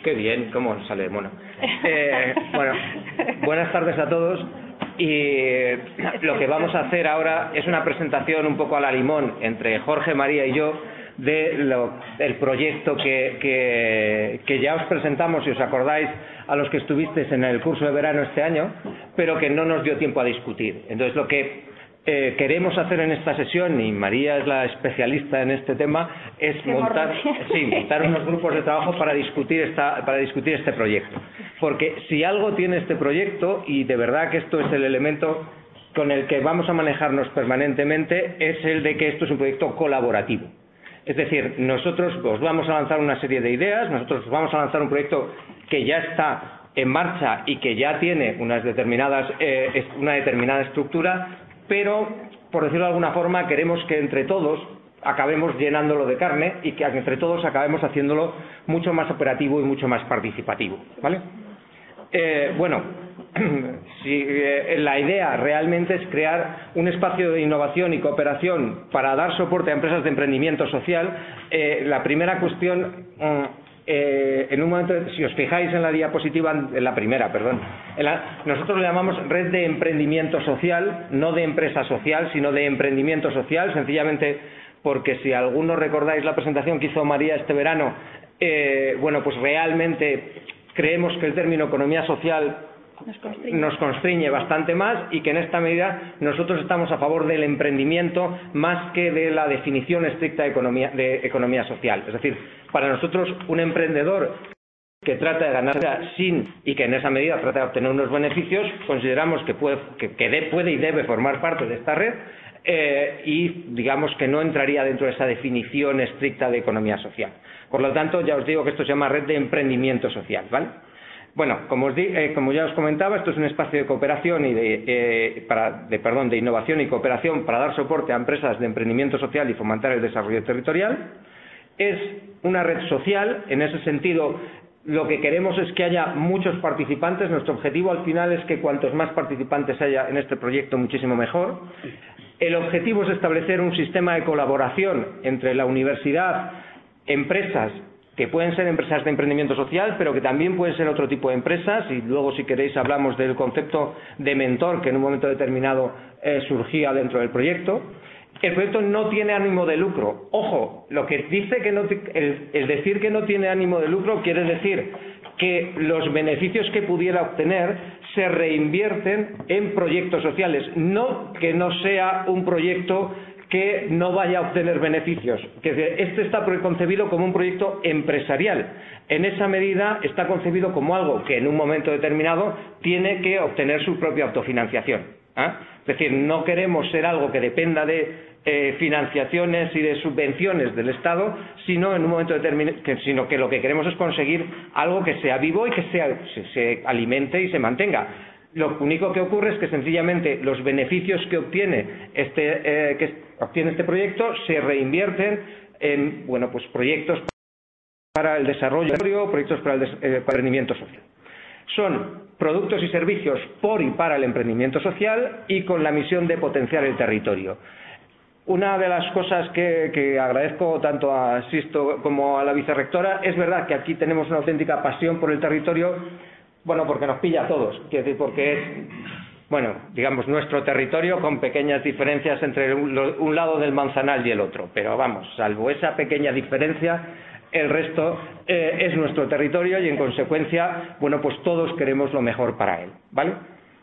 Qué bien, ¿cómo sale? Bueno, buenas tardes a todos. Y lo que vamos a hacer ahora es una presentación un poco a la limón entre Jorge, María y yo del proyecto que ya os presentamos, si os acordáis, a los que estuvisteis en el curso de verano este año, pero que no nos dio tiempo a discutir. Entonces, lo que queremos hacer en esta sesión, y María es la especialista en este tema, es montar unos grupos de trabajo para discutir este proyecto. Porque si algo tiene este proyecto, y de verdad que esto es el elemento con el que vamos a manejarnos permanentemente, es el de que esto es un proyecto colaborativo. Es decir, nosotros os vamos a lanzar una serie de ideas, nosotros vamos a lanzar un proyecto que ya está en marcha y que ya tiene una determinada estructura, pero, por decirlo de alguna forma, queremos que entre todos acabemos llenándolo de carne y que entre todos acabemos haciéndolo mucho más operativo y mucho más participativo, ¿vale? La idea realmente es crear un espacio de innovación y cooperación para dar soporte a empresas de emprendimiento social. La primera cuestión, en un momento, si os fijáis en la diapositiva, en la primera, perdón, nosotros le llamamos red de emprendimiento social, no de empresa social, sino de emprendimiento social, sencillamente porque si algunos recordáis la presentación que hizo María este verano, pues realmente creemos que el término economía social nos constriñe bastante más y que en esta medida nosotros estamos a favor del emprendimiento más que de la definición estricta de economía social. Es decir, para nosotros un emprendedor que trata de ganarse y que en esa medida trata de obtener unos beneficios, consideramos que puede y debe formar parte de esta red y digamos que no entraría dentro de esa definición estricta de economía social. Por lo tanto, ya os digo que esto se llama red de emprendimiento social, ¿vale? Bueno, como ya os comentaba, esto es un espacio de cooperación y de innovación y cooperación para dar soporte a empresas de emprendimiento social y fomentar el desarrollo territorial. Es una red social, en ese sentido lo que queremos es que haya muchos participantes. Nuestro objetivo al final es que cuantos más participantes haya en este proyecto, muchísimo mejor. El objetivo es establecer un sistema de colaboración entre la universidad, empresas, que pueden ser empresas de emprendimiento social, pero que también pueden ser otro tipo de empresas, y luego si queréis hablamos del concepto de mentor que en un momento determinado surgía dentro del proyecto. El proyecto no tiene ánimo de lucro. Ojo, lo que dice el decir que no tiene ánimo de lucro quiere decir que los beneficios que pudiera obtener se reinvierten en proyectos sociales, no que no sea un proyecto que no vaya a obtener beneficios. Este está concebido como un proyecto empresarial. En esa medida está concebido como algo que en un momento determinado tiene que obtener su propia autofinanciación. Es decir, no queremos ser algo que dependa de financiaciones y de subvenciones del Estado, sino en un momento determinado, sino que lo que queremos es conseguir algo que sea vivo y que se alimente y se mantenga. Lo único que ocurre es que sencillamente los beneficios que obtiene este proyecto se reinvierten en proyectos para el desarrollo, proyectos para el emprendimiento social. Son productos y servicios por y para el emprendimiento social y con la misión de potenciar el territorio. Una de las cosas que agradezco tanto a Sisto como a la vicerrectora, es verdad que aquí tenemos una auténtica pasión por el territorio, porque nos pilla a todos, quiero decir, porque es, digamos, nuestro territorio con pequeñas diferencias entre un lado del Manzanal y el otro, pero salvo esa pequeña diferencia, el resto es nuestro territorio y en consecuencia, pues todos queremos lo mejor para él, ¿vale?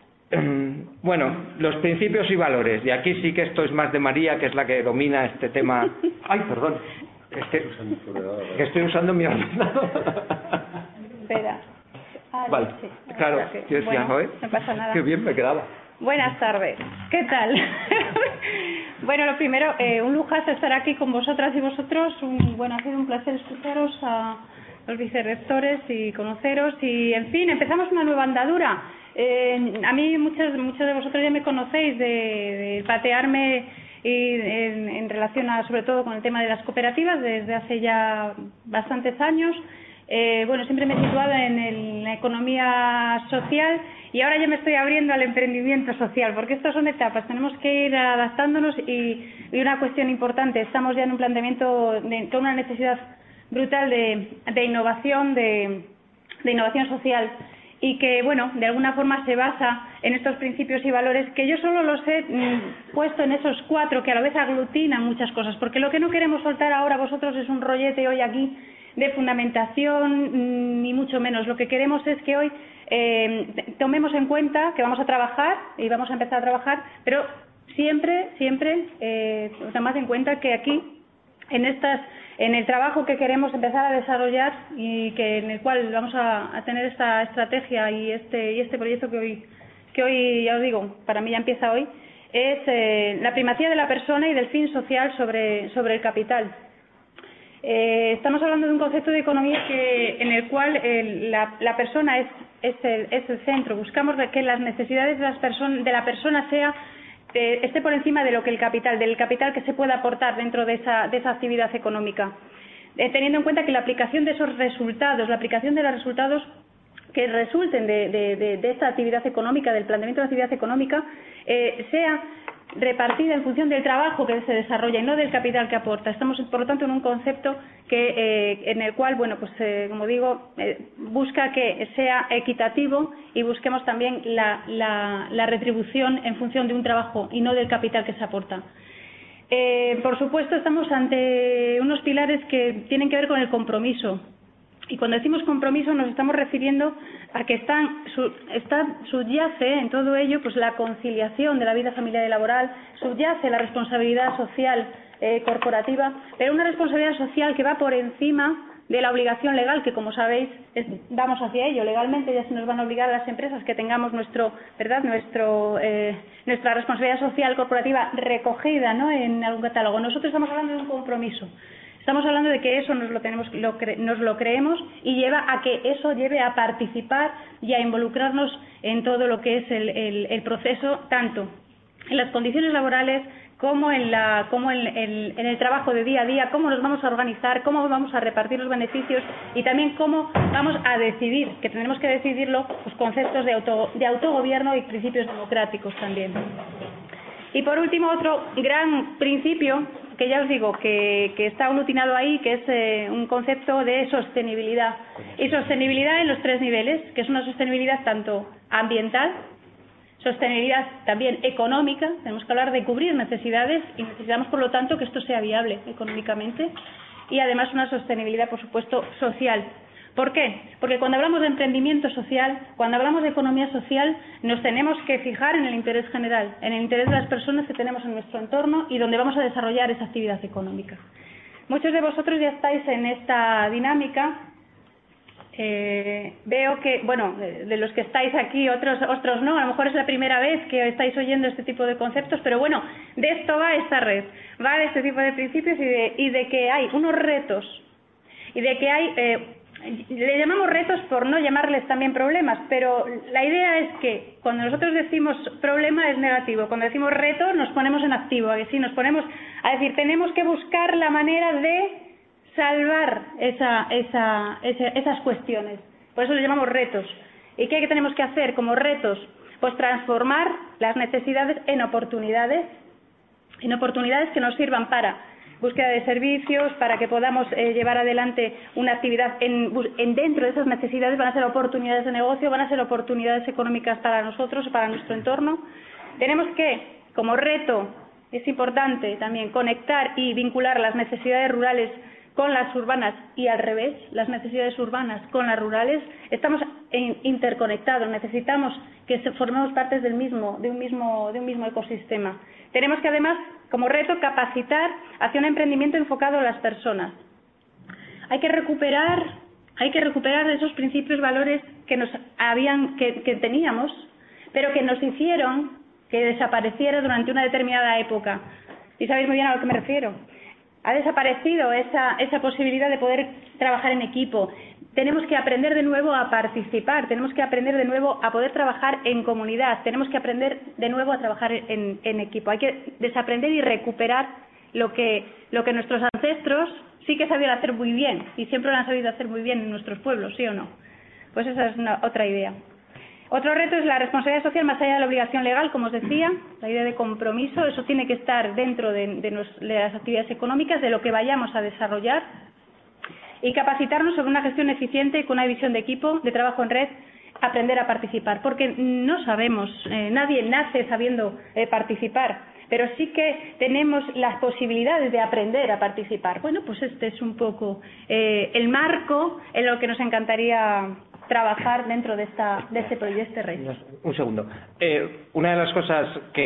Los principios y valores, y aquí sí que esto es más de María, que es la que domina este tema. Ay, perdón, que estoy usando mi ordenador. Espera. Vale, sí. Claro, yo decía, no pasa nada. Qué bien me quedaba. Buenas tardes, ¿qué tal? Lo primero, un lujazo estar aquí con vosotras y vosotros. Ha sido un placer escucharos a los vicerrectores y conoceros. Y, en fin, empezamos una nueva andadura. A mí muchos de vosotros ya me conocéis de patearme en relación sobre todo con el tema de las cooperativas desde hace ya bastantes años. Siempre me he situado en la economía social y ahora ya me estoy abriendo al emprendimiento social, porque estas son etapas, tenemos que ir adaptándonos y una cuestión importante, estamos ya en un planteamiento con una necesidad brutal de innovación, de de innovación social y que, bueno, de alguna forma se basa en estos principios y valores que yo solo los he puesto en esos 4 que a la vez aglutinan muchas cosas, porque lo que no queremos soltar ahora vosotros es un rollete hoy aquí de fundamentación, ni mucho menos. Lo que queremos es que hoy tomemos en cuenta que vamos a trabajar y vamos a empezar a trabajar, pero siempre tomad en cuenta que aquí en el trabajo que queremos empezar a desarrollar y que en el cual vamos a tener esta estrategia y este proyecto que hoy ya os digo, para mí ya empieza hoy, es la primacía de la persona y del fin social sobre el capital. Estamos hablando de un concepto de economía en el cual la persona es el centro. Buscamos que las necesidades de la persona esté por encima de lo que del capital que se pueda aportar dentro de esa actividad económica, teniendo en cuenta que la aplicación de esos resultados, la aplicación de los resultados que resulten de esta actividad económica, del planteamiento de la actividad económica, sea repartida en función del trabajo que se desarrolla y no del capital que aporta. Estamos, por lo tanto, en un concepto en el cual, bueno, pues como digo, busca que sea equitativo y busquemos también la retribución en función de un trabajo y no del capital que se aporta. Por supuesto, estamos ante unos pilares que tienen que ver con el compromiso. Y cuando decimos compromiso nos estamos refiriendo a que subyace en todo ello pues la conciliación de la vida familiar y laboral, subyace la responsabilidad social corporativa, pero una responsabilidad social que va por encima de la obligación legal, que como sabéis vamos hacia ello. Legalmente ya se nos van a obligar a las empresas que tengamos nuestra responsabilidad social corporativa recogida, ¿no?, en algún catálogo. Nosotros estamos hablando de un compromiso. Estamos hablando de que eso nos lo creemos y lleva a que eso lleve a participar y a involucrarnos en todo lo que es el proceso, tanto en las condiciones laborales como en el trabajo de día a día, cómo nos vamos a organizar, cómo vamos a repartir los beneficios y también cómo vamos a decidir, que tendremos que decidirlo, los conceptos de autogobierno y principios democráticos también. Y por último, otro gran principio que ya os digo que está aglutinado ahí, que es un concepto de sostenibilidad. Y sostenibilidad en los 3 niveles, que es una sostenibilidad tanto ambiental, sostenibilidad también económica. Tenemos que hablar de cubrir necesidades y necesitamos, por lo tanto, que esto sea viable económicamente. Y además una sostenibilidad, por supuesto, social. ¿Por qué? Porque cuando hablamos de emprendimiento social, cuando hablamos de economía social, nos tenemos que fijar en el interés general, en el interés de las personas que tenemos en nuestro entorno y donde vamos a desarrollar esa actividad económica. Muchos de vosotros ya estáis en esta dinámica. Veo que, bueno, de los que estáis aquí, otros no, a lo mejor es la primera vez que estáis oyendo este tipo de conceptos, pero bueno, de esto va esta red, va de este tipo de principios y de que hay unos retos y de que hay... le llamamos retos por no llamarles también problemas, pero la idea es que cuando nosotros decimos problema es negativo, cuando decimos reto nos ponemos en activo, que sí, nos ponemos a decir tenemos que buscar la manera de salvar esas cuestiones, por eso le llamamos retos. ¿Y qué tenemos que hacer como retos? Pues transformar las necesidades en oportunidades que nos sirvan para búsqueda de servicios, para que podamos llevar adelante una actividad dentro de esas necesidades. Van a ser oportunidades de negocio, van a ser oportunidades económicas para nosotros, para nuestro entorno. Tenemos que, como reto, es importante también conectar y vincular las necesidades rurales con las urbanas y al revés, las necesidades urbanas con las rurales. Estamos interconectados, necesitamos que formemos parte de un mismo ecosistema. Tenemos que además, como reto, capacitar hacia un emprendimiento enfocado a las personas. Hay que recuperar esos principios, valores que teníamos, pero que nos hicieron que desapareciera durante una determinada época. Y sabéis muy bien a lo que me refiero. Ha desaparecido esa posibilidad de poder trabajar en equipo. Tenemos que aprender de nuevo a participar, tenemos que aprender de nuevo a poder trabajar en comunidad, tenemos que aprender de nuevo a trabajar en equipo. Hay que desaprender y recuperar lo que nuestros ancestros sí que sabían hacer muy bien y siempre lo han sabido hacer muy bien en nuestros pueblos, ¿sí o no? Pues esa es otra idea. Otro reto es la responsabilidad social más allá de la obligación legal, como os decía, la idea de compromiso. Eso tiene que estar dentro de las actividades económicas, de lo que vayamos a desarrollar. y capacitarnos sobre una gestión eficiente con una visión de equipo, de trabajo en red, aprender a participar, porque no sabemos, nadie nace sabiendo participar, pero sí que tenemos las posibilidades de aprender a participar. Bueno, pues este es un poco el marco en lo que nos encantaría trabajar dentro de este proyecto RED. Un segundo. Una de las cosas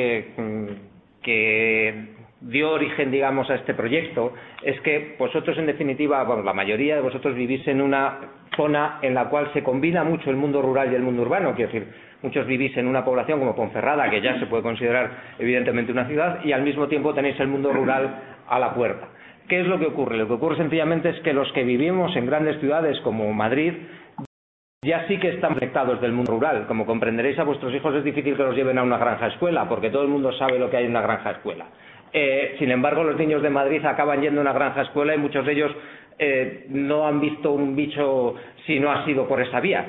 que dio origen, digamos, a este proyecto es que vosotros, en definitiva, bueno, la mayoría de vosotros vivís en una zona en la cual se combina mucho el mundo rural y el mundo urbano. Quiero decir, muchos vivís en una población como Ponferrada, que ya se puede considerar evidentemente una ciudad, y al mismo tiempo tenéis el mundo rural a la puerta. ¿Qué es lo que ocurre? Lo que ocurre sencillamente es que los que vivimos en grandes ciudades como Madrid ya sí que están conectados del mundo rural. Como comprenderéis, a vuestros hijos es difícil que los lleven a una granja escuela, porque todo el mundo sabe lo que hay en una granja escuela. Sin embargo, los niños de Madrid acaban yendo a una granja escuela y muchos de ellos no han visto un bicho si no ha sido por esa vía.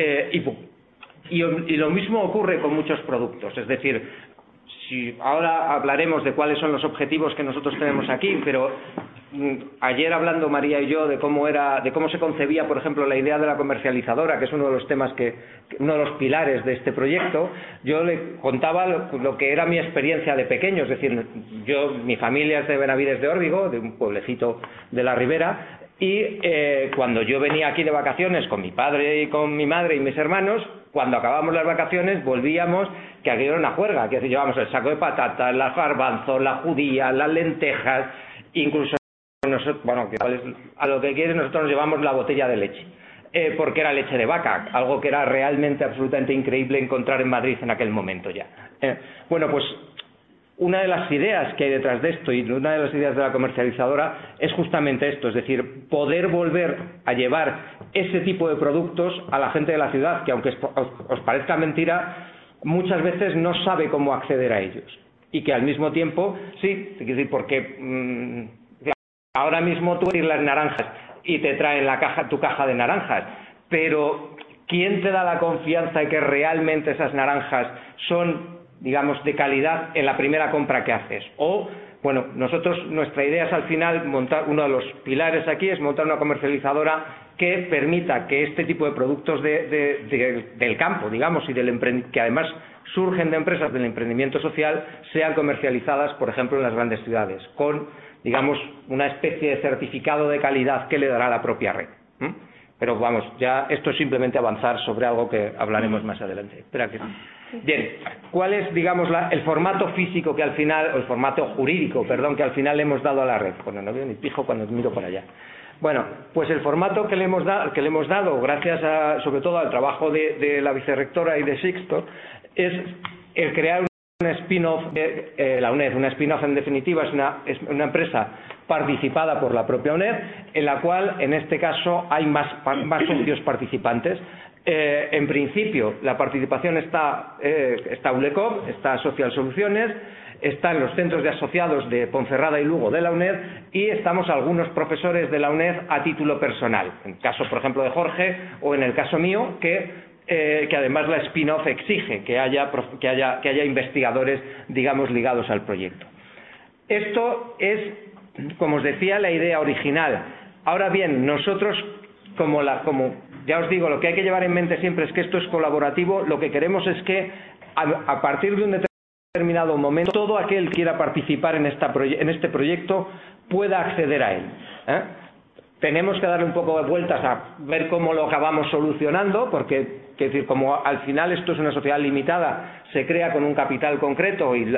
Y lo mismo ocurre con muchos productos. Es decir, si ahora hablaremos de cuáles son los objetivos que nosotros tenemos aquí, pero ayer, hablando María y yo de cómo se concebía, por ejemplo, la idea de la comercializadora, que es uno de los temas uno de los pilares de este proyecto, yo le contaba lo que era mi experiencia de pequeño. Es decir, mi familia es de Benavides de Órbigo, de un pueblecito de la Ribera, y cuando yo venía aquí de vacaciones con mi padre y con mi madre y mis hermanos, cuando acabábamos las vacaciones volvíamos, que aquello era una juerga, que llevábamos el saco de patatas, las garbanzos, la judía, las lentejas, incluso bueno, a lo que quieres, nosotros nos llevamos la botella de leche, porque era leche de vaca, algo que era realmente absolutamente increíble encontrar en Madrid en aquel momento ya. Bueno, pues una de las ideas que hay detrás de esto, y una de las ideas de la comercializadora, es justamente esto, es decir, poder volver a llevar ese tipo de productos a la gente de la ciudad, que aunque os parezca mentira, muchas veces no sabe cómo acceder a ellos, y que al mismo tiempo, sí, es decir, porque ahora mismo tú tienes las naranjas y te traen tu caja de naranjas, pero ¿quién te da la confianza de que realmente esas naranjas son, digamos, de calidad en la primera compra que haces? O, bueno, nuestra idea es al final montar, uno de los pilares aquí es montar una comercializadora que permita que este tipo de productos del campo, digamos, y que además surgen de empresas del emprendimiento social, sean comercializadas, por ejemplo, en las grandes ciudades, con, digamos, una especie de certificado de calidad que le dará la propia red. Pero vamos, ya esto es simplemente avanzar sobre algo que hablaremos más adelante. Espera que... Bien, ¿cuál es, digamos, el formato físico que al final, o el formato jurídico, perdón, que al final le hemos dado a la red? Bueno, no veo ni pijo cuando miro por allá. Bueno, pues el formato que le hemos dado, gracias sobre todo al trabajo de la vicerrectora y de Sixto, es el crear un spin-off de la UNED. Una spin-off, en definitiva, es una empresa participada por la propia UNED, en la cual, en este caso, hay más socios participantes. En principio, la participación está ULECOM, está Social Soluciones, están los centros de asociados de Ponferrada y Lugo de la UNED, y estamos algunos profesores de la UNED a título personal. En el caso, por ejemplo, de Jorge, o en el caso mío, que además la spin-off exige que haya investigadores, digamos, ligados al proyecto. Esto es, como os decía, la idea original. Ahora bien, nosotros, como ya os digo, lo que hay que llevar en mente siempre es que esto es colaborativo. Lo que queremos es que a partir de un determinado momento todo aquel que quiera participar en este proyecto pueda acceder a él. Tenemos que darle un poco de vueltas a ver cómo lo acabamos solucionando, porque como al final esto es una sociedad limitada, se crea con un capital concreto, y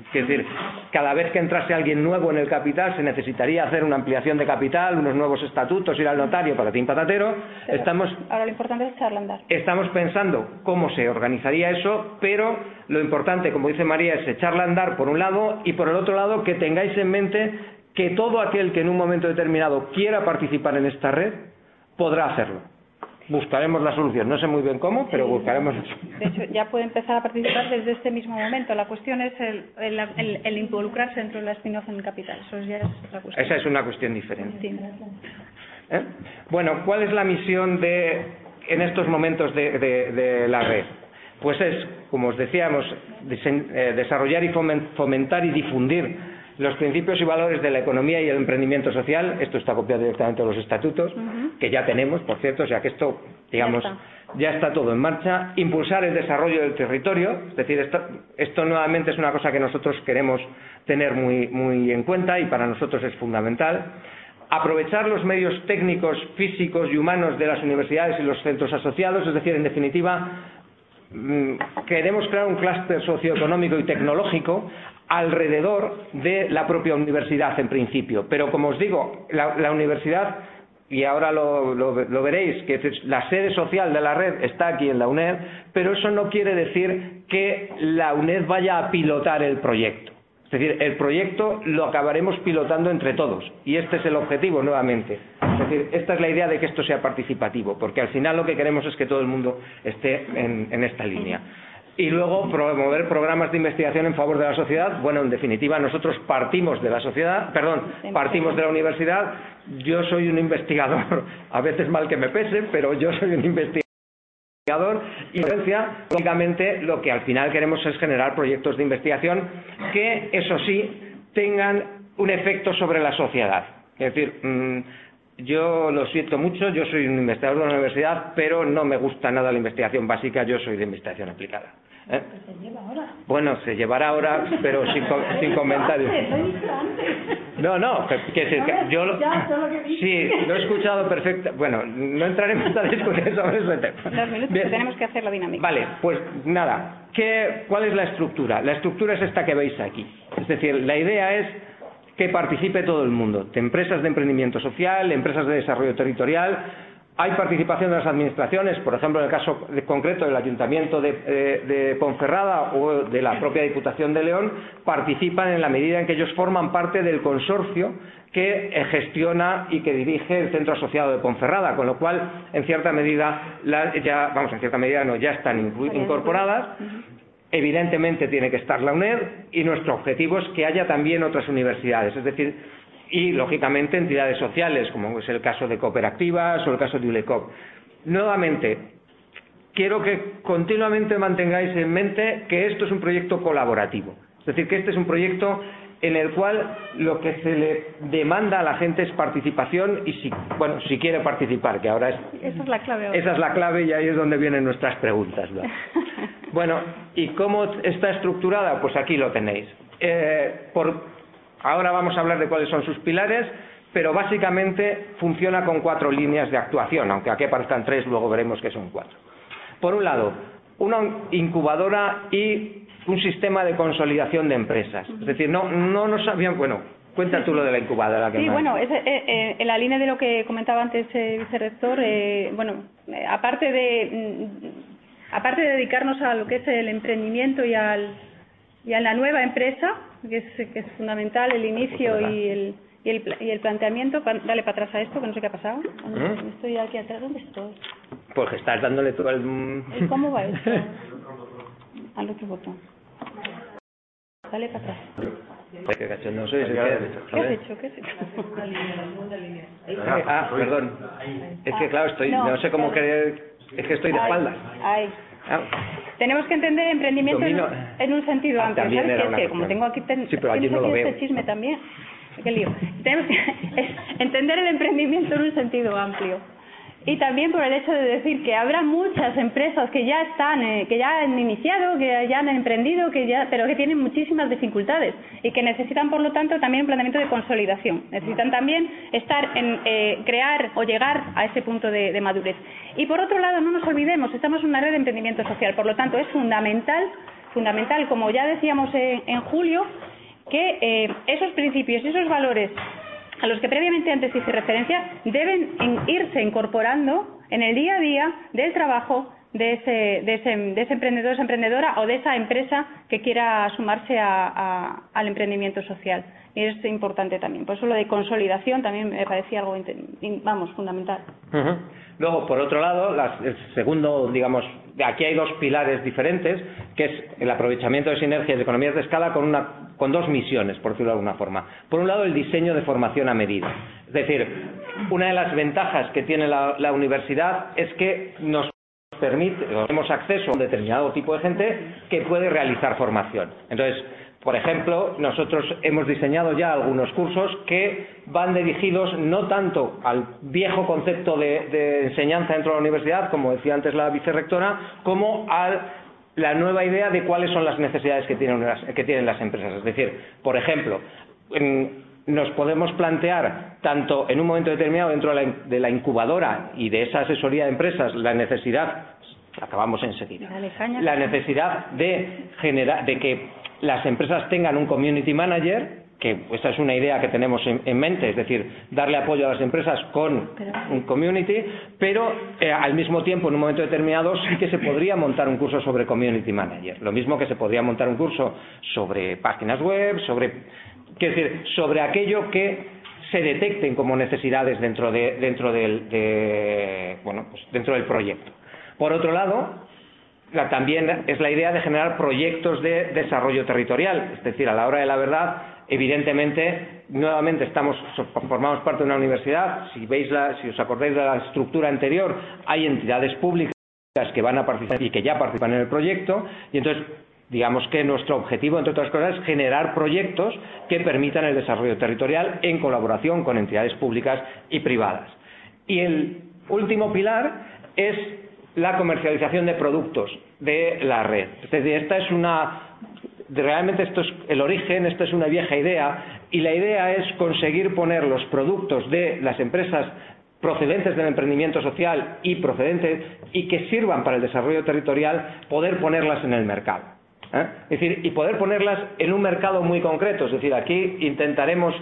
cada vez que entrase alguien nuevo en el capital se necesitaría hacer una ampliación de capital, unos nuevos estatutos, ir al notario, patatín patatero. Ahora lo importante es echarla a andar. Estamos pensando cómo se organizaría eso, pero lo importante, como dice María, es echarla a andar por un lado, y por el otro lado que tengáis en mente que todo aquel que en un momento determinado quiera participar en esta red podrá hacerlo. Buscaremos la solución, no sé muy bien cómo, pero buscaremos. De hecho, ya puede empezar a participar desde este mismo momento. La cuestión es el involucrarse dentro de la spin-off en el capital. Eso ya es otra cuestión. Esa es una cuestión diferente. Bueno, ¿cuál es la misión en estos momentos de la red? Pues es, como os decíamos, desarrollar y fomentar y difundir los principios y valores de la economía y el emprendimiento social, esto está copiado directamente de los estatutos, que ya tenemos, por cierto, o sea que esto, digamos, ya está todo en marcha. Impulsar el desarrollo del territorio, es decir, esto nuevamente es una cosa que nosotros queremos tener muy en cuenta y para nosotros es fundamental. Aprovechar los medios técnicos, físicos y humanos de las universidades y los centros asociados, es decir, en definitiva, queremos crear un clúster socioeconómico y tecnológico alrededor de la propia universidad en principio, pero como os digo, la universidad, y ahora lo veréis, que la sede social de la red está aquí en la UNED, pero eso no quiere decir que la UNED vaya a pilotar el proyecto. Es decir, el proyecto lo acabaremos pilotando entre todos, y este es el objetivo nuevamente. Es decir, esta es la idea de que esto sea participativo, porque al final lo que queremos es que todo el mundo esté en esta línea. Y luego promover programas de investigación en favor de la sociedad. Bueno, en definitiva, nosotros partimos de la sociedad, partimos de la universidad. Yo soy un investigador, a veces mal que me pese, pero yo soy un investigador. Y lógicamente lo que al final queremos es generar proyectos de investigación que, eso sí, tengan un efecto sobre la sociedad. Es decir, yo lo siento mucho, yo soy un investigador de la universidad, pero no me gusta nada la investigación básica, yo soy de investigación aplicada. Se lleva ahora. Bueno, se llevará ahora, pero sin comentarios. No, yo sí, lo he escuchado perfecto. Bueno, no entraremos a discutir sobre ese tema. 2 minutos, que tenemos que hacer la dinámica. Vale, pues nada, ¿cuál es la estructura? La estructura es esta que veis aquí. Es decir, la idea es que participe todo el mundo, de empresas de emprendimiento social, empresas de desarrollo territorial. Hay participación de las administraciones, por ejemplo, en el caso concreto del Ayuntamiento de Ponferrada o de la propia Diputación de León, participan en la medida en que ellos forman parte del consorcio que gestiona y que dirige el Centro Asociado de Ponferrada, con lo cual, en cierta medida, ya están incorporadas. Evidentemente tiene que estar la UNED y nuestro objetivo es que haya también otras universidades, es decir, y lógicamente entidades sociales, como es el caso de Cooperativas o el caso de ULECOP. Nuevamente, quiero que continuamente mantengáis en mente que esto es un proyecto colaborativo, es decir, que este es un proyecto en el cual lo que se le demanda a la gente es participación y si quiere participar, que ahora esa es la clave ahora. Esa es la clave y ahí es donde vienen nuestras preguntas, ¿no? Bueno, ¿y cómo está estructurada? Pues aquí lo tenéis. Ahora vamos a hablar de cuáles son sus pilares, pero básicamente funciona con 4 líneas de actuación, aunque aquí aparezcan 3, luego veremos que son 4. Por un lado, una incubadora y un sistema de consolidación de empresas. Es decir, no nos sabían, bueno, cuenta tú lo de la incubadora. Sí, bueno, en la línea de lo que comentaba antes el vicerrector, aparte de dedicarnos a lo que es el emprendimiento y a la nueva empresa, que es fundamental, el inicio y el planteamiento. Dale para atrás a esto, que no sé qué ha pasado. Estoy aquí atrás. ¿Dónde estoy? Pues que estás dándole todo el... ¿Y cómo va esto? Al otro botón. Dale para atrás. ¿Qué cachondo soy? ¿Qué has hecho? Perdón. Es que claro, no sé cómo querer... Es que estoy de espaldas. Tenemos que entender el emprendimiento en un sentido amplio. ¿Sabes qué? Como tengo aquí, sí, pero allí no lo veo. Este chisme también. Qué lío. Tenemos que entender el emprendimiento en un sentido amplio. Y también por el hecho de decir que habrá muchas empresas que ya han iniciado, que ya han emprendido, pero que tienen muchísimas dificultades y que necesitan, por lo tanto, también un planteamiento de consolidación. Necesitan también crear o llegar a ese punto de madurez. Y por otro lado, no nos olvidemos, estamos en una red de emprendimiento social, por lo tanto, es fundamental, como ya decíamos en julio, que esos principios y esos valores a los que previamente antes hice referencia deben irse incorporando en el día a día del trabajo de ese emprendedor, esa emprendedora o de esa empresa que quiera sumarse al emprendimiento social. Y es importante también. Por eso lo de consolidación también me parecía algo, fundamental. Luego, por otro lado, el segundo, digamos, aquí hay 2 pilares diferentes, que es el aprovechamiento de sinergias de economías de escala con 2 misiones, por decirlo de alguna forma. Por un lado, el diseño de formación a medida. Es decir, una de las ventajas que tiene la universidad es que nos permite, tenemos acceso a un determinado tipo de gente que puede realizar formación. Entonces, Por ejemplo, nosotros hemos diseñado ya algunos cursos que van dirigidos no tanto al viejo concepto de enseñanza dentro de la universidad, como decía antes la vicerrectora, como a la nueva idea de cuáles son las necesidades que tienen las empresas. Es decir, por ejemplo, nos podemos plantear, tanto en un momento determinado dentro de la incubadora y de esa asesoría de empresas, la necesidad, acabamos enseguida, la necesidad de que las empresas tengan un community manager, que esa es una idea que tenemos en mente, es decir, darle apoyo a las empresas con un community, pero al mismo tiempo, en un momento determinado, sí que se podría montar un curso sobre community manager, lo mismo que se podría montar un curso sobre páginas web, sobre aquello que se detecten como necesidades dentro del proyecto. Por otro lado, también es la idea de generar proyectos de desarrollo territorial, es decir, a la hora de la verdad, evidentemente, nuevamente formamos parte de una universidad, si os acordáis de la estructura anterior, hay entidades públicas que van a participar y que ya participan en el proyecto, y entonces digamos que nuestro objetivo, entre otras cosas, es generar proyectos que permitan el desarrollo territorial en colaboración con entidades públicas y privadas. Y el último pilar es la comercialización de productos de la red. Es decir, realmente esto es el origen, esto es una vieja idea, y la idea es conseguir poner los productos de las empresas procedentes del emprendimiento social y que sirvan para el desarrollo territorial, poder ponerlas en el mercado. Es decir, y poder ponerlas en un mercado muy concreto. Es decir, aquí intentaremos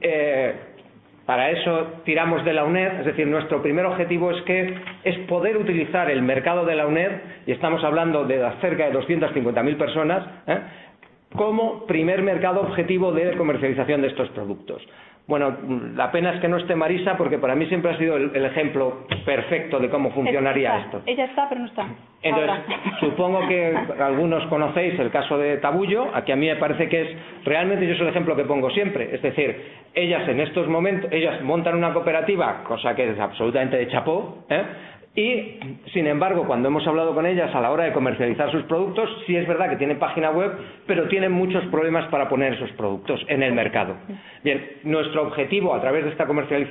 para eso tiramos de la UNED, es decir, nuestro primer objetivo es poder utilizar el mercado de la UNED, y estamos hablando de cerca de 250.000 personas, como primer mercado objetivo de comercialización de estos productos. Bueno, la pena es que no esté Marisa, porque para mí siempre ha sido el ejemplo perfecto de cómo funcionaría esto. Ella está, pero no está. Entonces, supongo que algunos conocéis el caso de Tabullo. Aquí a mí me parece que realmente yo es el ejemplo que pongo siempre. Es decir, ellas en estos momentos, ellas montan una cooperativa, cosa que es absolutamente de chapó, y sin embargo, cuando hemos hablado con ellas a la hora de comercializar sus productos, sí es verdad que tienen página web, pero tienen muchos problemas para poner esos productos en el mercado. Bien, nuestro objetivo a través de esta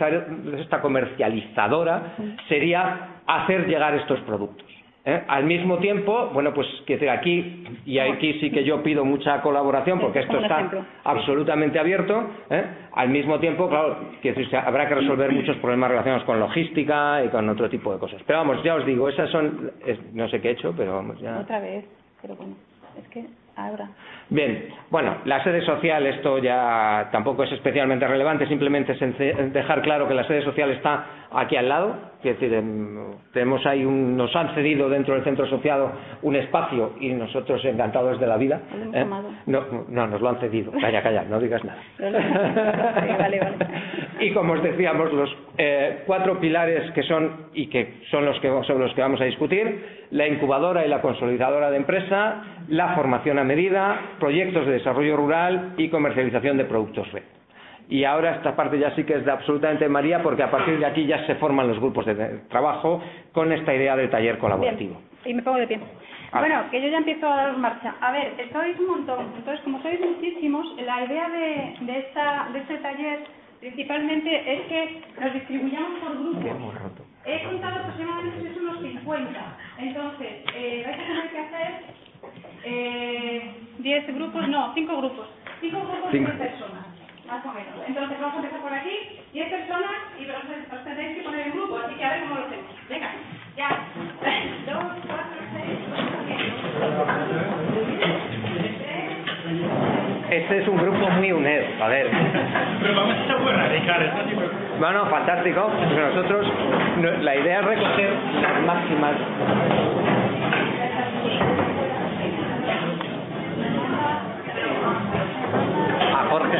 comercializadora sería hacer llegar estos productos. Al mismo tiempo, bueno, pues aquí sí que yo pido mucha colaboración, porque esto está absolutamente abierto. Al mismo tiempo, claro, habrá que resolver muchos problemas relacionados con logística y con otro tipo de cosas. Pero vamos, ya os digo, esas son, no sé qué he hecho, pero vamos ya. Otra vez, pero bueno, es que ahora. Bien, bueno, la sede social, esto ya tampoco es especialmente relevante, simplemente es dejar claro que la sede social está aquí al lado, es decir, tenemos ahí nos han cedido dentro del centro asociado un espacio y nosotros encantados de la vida. No, nos lo han cedido. Calla, no digas nada. Vale. Y como os decíamos, los 4 pilares que son sobre los que vamos a discutir: la incubadora y la consolidadora de empresa, la formación a medida, proyectos de desarrollo rural y comercialización de productos red. Y ahora esta parte ya sí que es de absolutamente María, porque a partir de aquí ya se forman los grupos de trabajo con esta idea del taller colaborativo. Bien. Y me pongo de pie. Bueno, que yo ya empiezo a daros marcha. A ver, sois un montón. Entonces, como sois muchísimos, la idea de este taller principalmente es que nos distribuyamos por grupos. He contado aproximadamente sois unos 50. Entonces, vais a tener que hacer 10 grupos, no, 5 grupos. 5 grupos de 10 personas. Más o menos. Entonces vamos a empezar por aquí, 10 personas, y os tendréis que poner en grupo, así que a ver cómo lo hacemos. Venga, ya. 2, 4, 6, 7. Este es un grupo muy UNED, a ver. Pero vamos a ser radicales. Bueno, fantástico. Nosotros, la idea es recoger las máximas. A Jorge.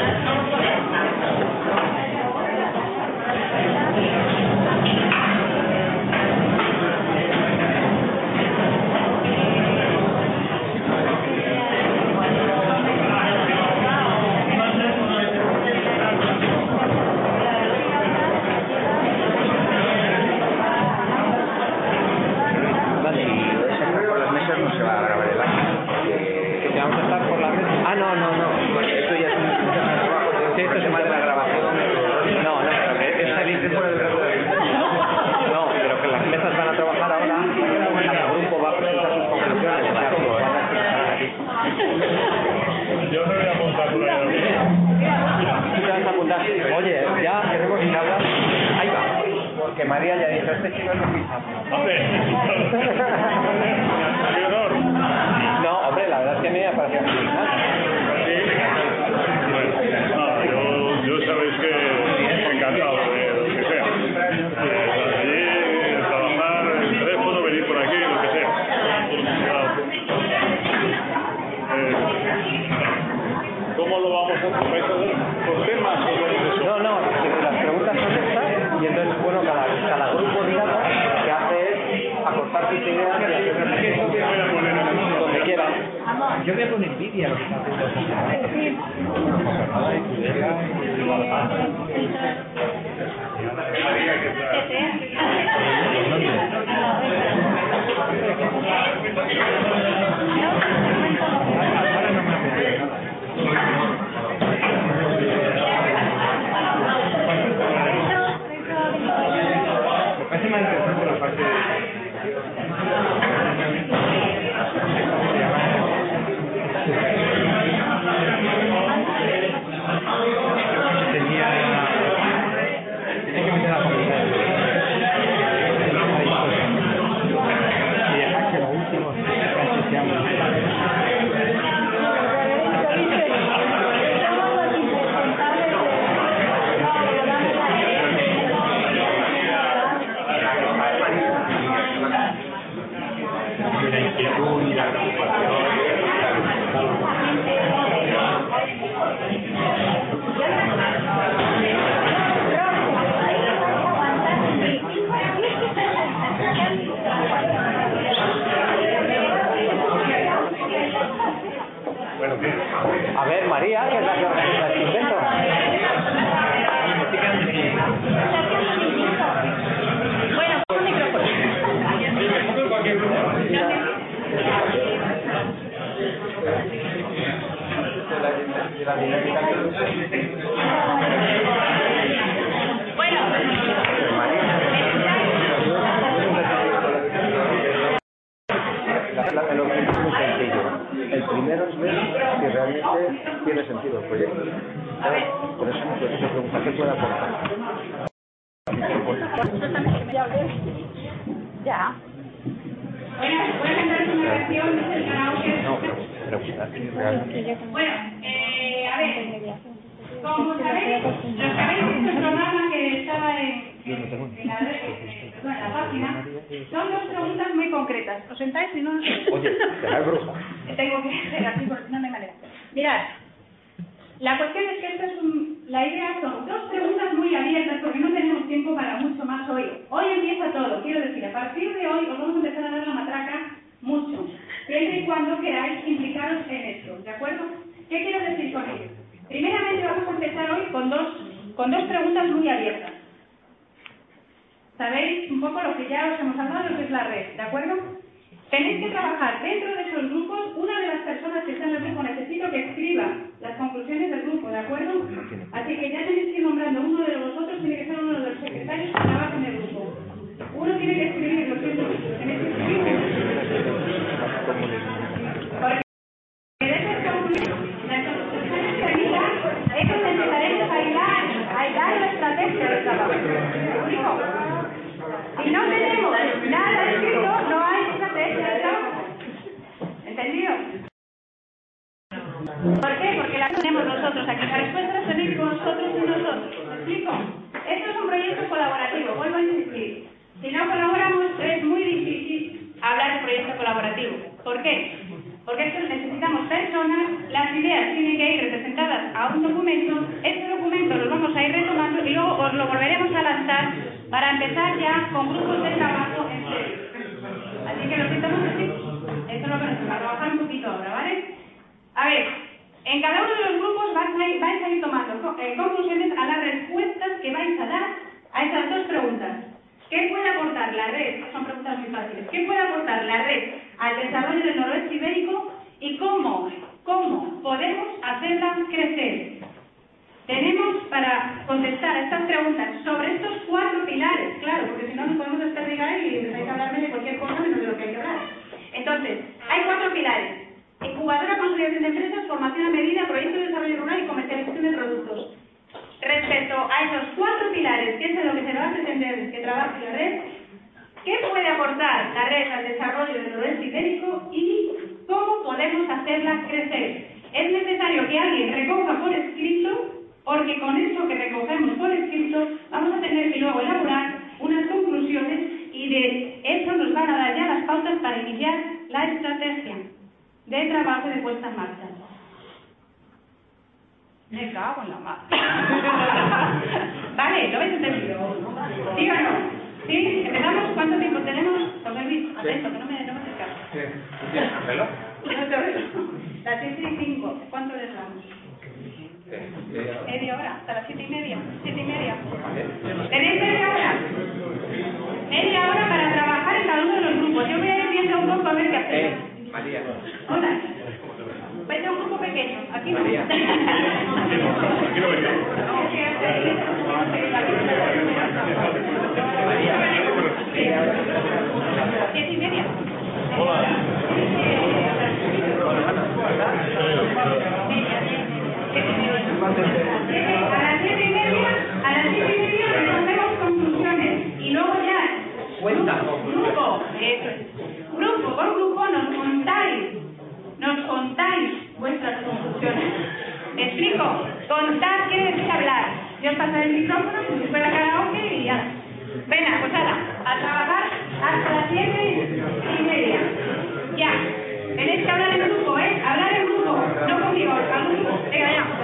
Vamos a estar por la mesa. Ah, no. por el resto del... No, pero que las mesas van a trabajar ahora, cada grupo va a presentar sus conclusiones. Yo me voy a apuntar por ahí. Tú te vas a apuntar. Oye, ya queremos ir a hablar. Ahí va. Porque María ya dijo, este chico es un pizza. Hombre, qué honor. No, hombre, la verdad es que a mí me parece original. Yo sabéis que encantado de lo que sea. Allí, trabajar, el teléfono, venir por aquí, lo que sea. ¿Cómo lo vamos a hacer? ¿Vais a hacer por temas? No, las preguntas son estas y entonces, bueno, cada grupo, digamos, lo que hace es acortar sus ideas y hacer donde quieran. Yo voy a poner vídeo lo que está haciendo. Me parece más interesante la parte de... A ver, María, que es la que organiza este invento. Bueno, con micrófono. Bueno, El objetivo es muy sencillo. El primero es ver si realmente tiene sentido el proyecto. Por eso me pregunta qué puede aportar. ya. ¿Puedes cantar una canción del karaoke? No, preguntar si realmente... Bueno, a ver, como sabéis, los que habéis visto el programa que estaba en la página, son dos preguntas muy concretas. ¿Os sentáis y no? Oye, será el brujo. Tengo que hacer así porque no hay manera. Mirad, la cuestión es que la idea son dos preguntas muy abiertas porque no tenemos tiempo para mucho más hoy. Hoy empieza todo, quiero decir, a partir de hoy os vamos a empezar a dar la matraca mucho, siempre y cuando queráis implicaros en esto, ¿de acuerdo? ¿Qué quiero decir con ello? Primeramente vamos a empezar hoy con dos preguntas muy abiertas. Sabéis un poco lo que ya os hemos hablado, lo que es la red, ¿de acuerdo? Tenéis que trabajar dentro de esos grupos. Una de las personas que está en el grupo necesito que escriba las conclusiones del grupo, ¿de acuerdo? Así que ya tenéis que ir nombrando uno de vosotros, tiene que ser uno de los secretarios que trabaja en el grupo. Uno tiene que escribir los tenéis que escribir. Porque de esas conclusiones, las conclusiones que digan, es donde empezaremos a hilar la estrategia del trabajo. ¿Explico? Si no tenemos nada escrito, no hay estrategia del trabajo. ¿Entendido? ¿Por qué? Porque la tenemos nosotros aquí. La respuesta la tenéis vosotros y nosotros. ¿Me explico? Esto es un proyecto colaborativo, vuelvo a insistir. Si no colaboramos, es muy difícil hablar de proyecto colaborativo. ¿Por qué? Porque es que necesitamos personas, las ideas tienen que ir representadas a un documento, este documento lo vamos a ir retomando y luego os lo volveremos a lanzar para empezar ya con grupos de trabajo en serio. Así que lo siento mucho, sí. Esto es lo que nos toca, trabajar un poquito ahora, ¿vale? A ver, en cada uno de los grupos vais a ir tomando conclusiones a las respuestas que vais a dar a esas dos preguntas. ¿Qué puede aportar la red? Son preguntas muy fáciles. ¿Qué puede aportar la red al desarrollo del noroeste ibérico y cómo podemos hacerla crecer? tenemos para contestar a estas preguntas sobre estos 4 pilares, claro, porque si no nos podemos desperdigar y empezáis a hablarme de cualquier cosa menos de lo que hay que hablar. Entonces, hay 4 pilares: incubadora, consolidación de empresas, formación a medida, proyecto de desarrollo rural y comercialización de productos. Respecto a esos 4 pilares, que es en lo que se va a pretender que trabaje la red, ¿qué puede aportar la red al desarrollo del noroeste ibérico y cómo podemos hacerla crecer? Es necesario que alguien recoja por escrito, porque con eso que recogemos por escrito vamos a tener que luego elaborar unas conclusiones y de eso nos van a dar ya las pautas para iniciar la estrategia de trabajo y de puesta en marcha. Me cago en la madre. Vale, ¿lo habéis entendido? ¿Sí o no? ¿Sí? ¿Empezamos? ¿Cuánto tiempo tenemos? José Luis, atento, que no me acercas. ¿Reloj? No te oigo. Las 7:05. ¿Cuánto les damos? Media hora, hasta las 7:30. 7:30. ¿Tenéis media hora? Media hora para trabajar en cada uno de los grupos. Yo voy a ir viendo un poco a ver qué hacemos. María. Hola. Vete a un grupo pequeño. Aquí no. María. Aquí no venga. María. 7:30. Hola. A las 7:30 recogemos conclusiones y luego ya Cuenta. grupo, eso es. Grupo por grupo nos contáis vuestras conclusiones. ¿Me explico? Contar quiere decir hablar. Yo os pasaré el micrófono si fuera karaoke y ya. Venga, pues ahora, a trabajar hasta las 7:30. Ya. Tenéis que hablar en grupo, ¿eh? Hablar en grupo. No conmigo, al grupo. Venga, ya.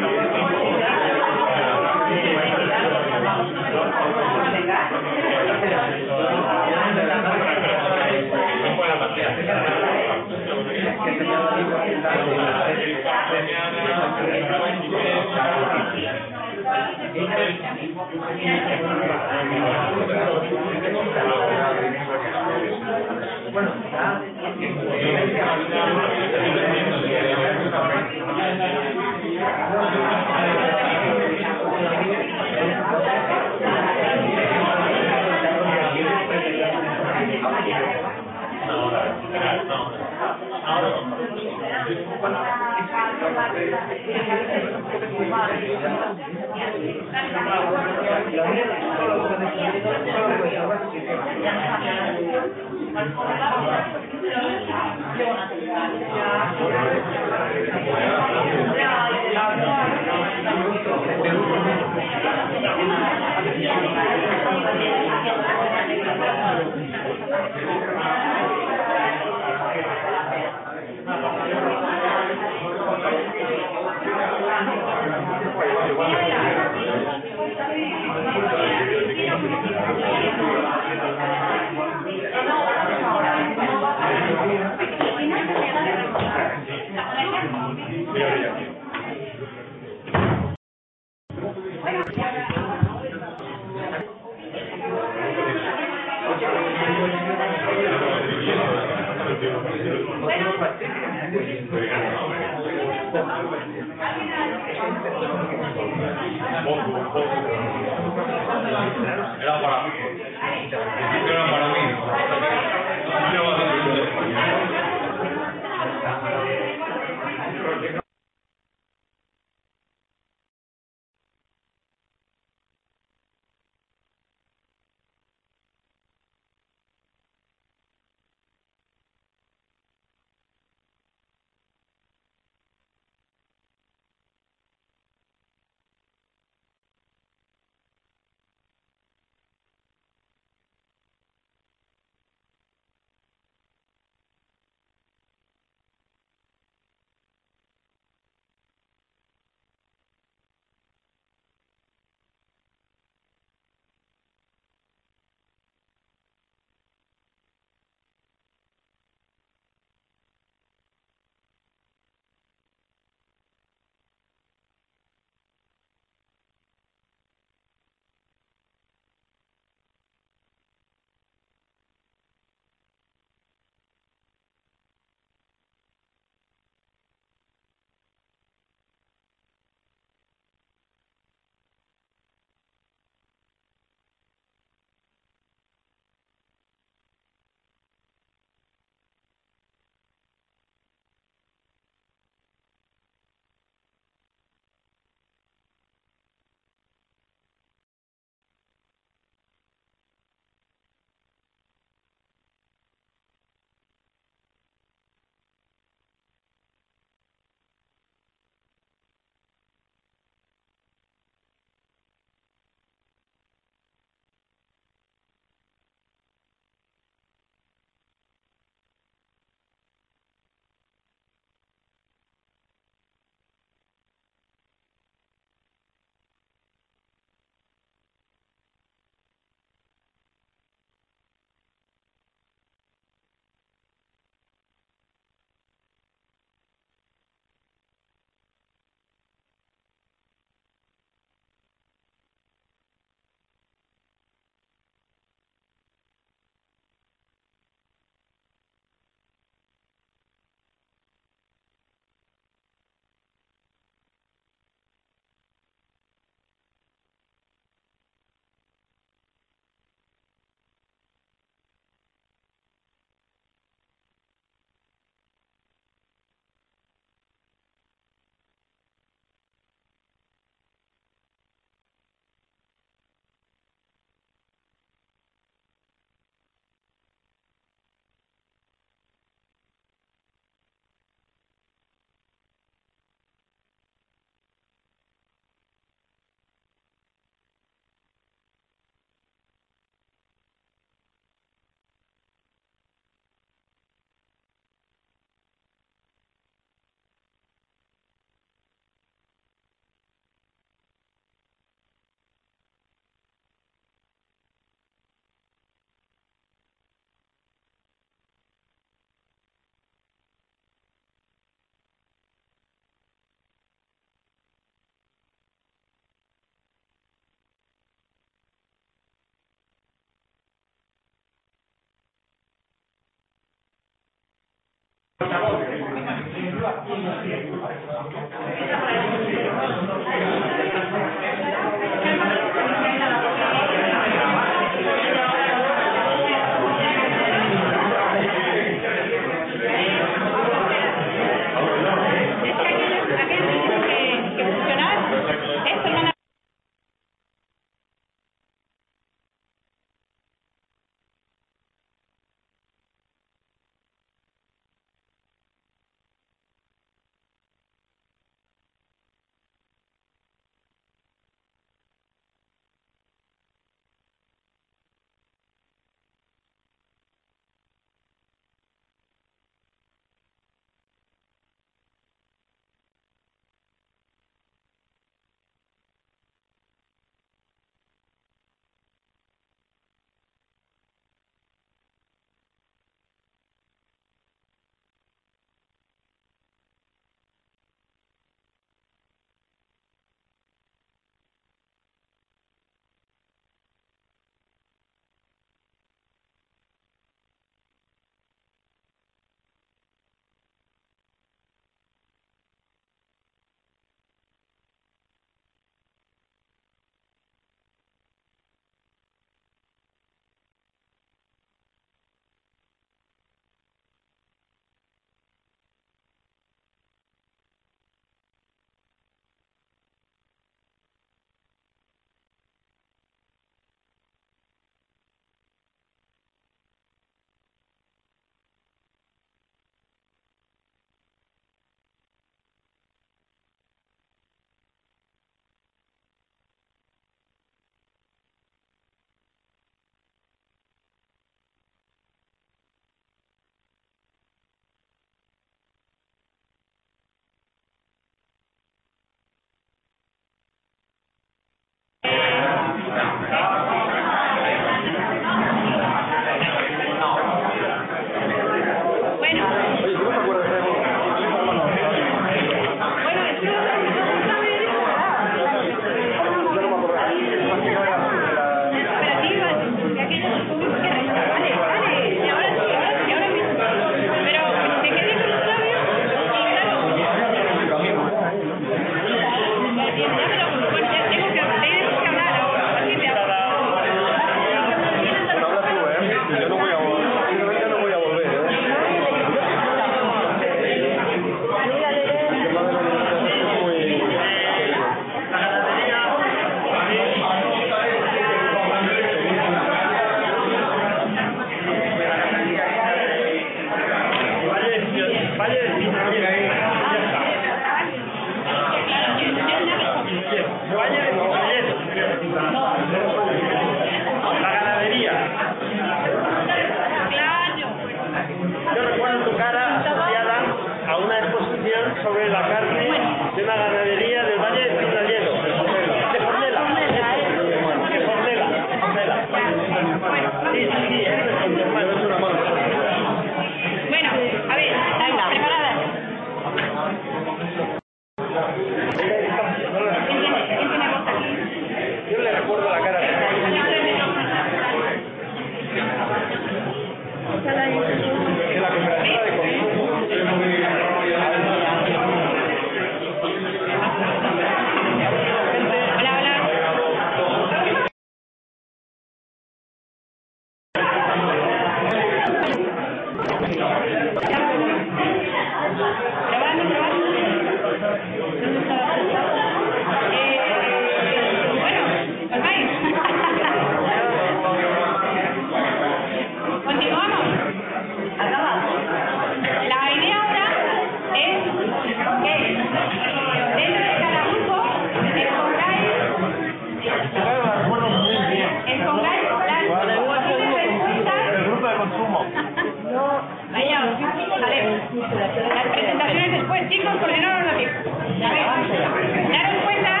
seguimos porque no nos da tiempo. A ver, daros cuenta,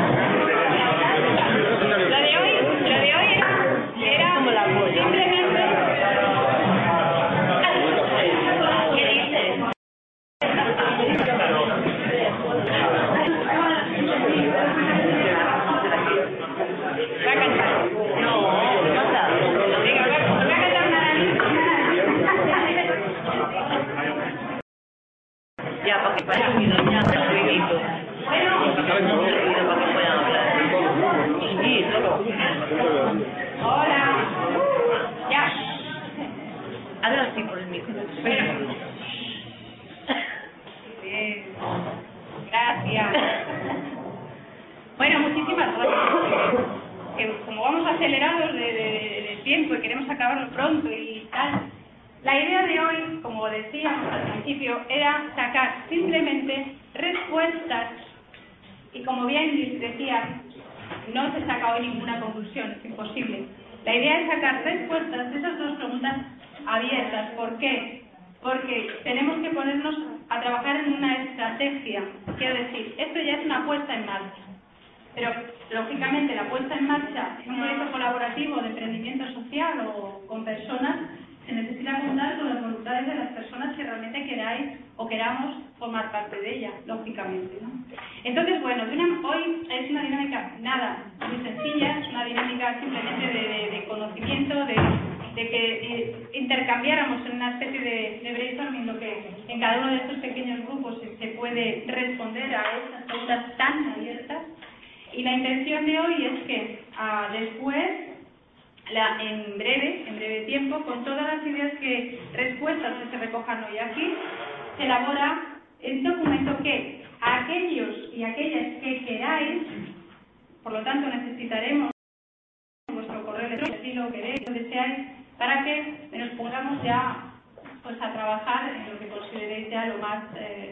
lo de hoy era simplemente... ¿Qué dices? Va a cantar. No, canta. Venga, va a cantar una. Ya, para que parezca mi doña ruidito. Ruido para que puedan hablar. Sí, solo. Hola. Ya. Habla así por el micro. Bien. Gracias. Bueno, muchísimas gracias. Que como vamos acelerados de tiempo y queremos acabarlo pronto y tal, la idea de hoy, como decíamos al principio, era sacar simplemente respuestas y, como bien decía, no se saca hoy ninguna conclusión, es imposible. La idea es sacar respuestas de esas dos preguntas abiertas. ¿Por qué? Porque tenemos que ponernos a trabajar en una estrategia. Quiero decir, esto ya es una puesta en marcha. Pero, lógicamente, la puesta en marcha de un proyecto colaborativo de emprendimiento social o con personas, se necesita contar con las voluntades de las personas que realmente queráis o queramos formar parte de ella, lógicamente, ¿no? Entonces, bueno, hoy es una dinámica nada muy sencilla, es una dinámica simplemente de conocimiento, de que intercambiáramos en una especie de brainstorming lo que en cada uno de estos pequeños grupos se puede responder a esas preguntas tan abiertas. Y la intención de hoy es que después, en breve tiempo, con todas las ideas respuestas que se recojan hoy aquí, se elabora el documento que aquellos y aquellas que queráis, por lo tanto necesitaremos vuestro correo electrónico, si lo queréis, lo deseáis, para que nos pongamos ya pues a trabajar en lo que consideréis ya lo más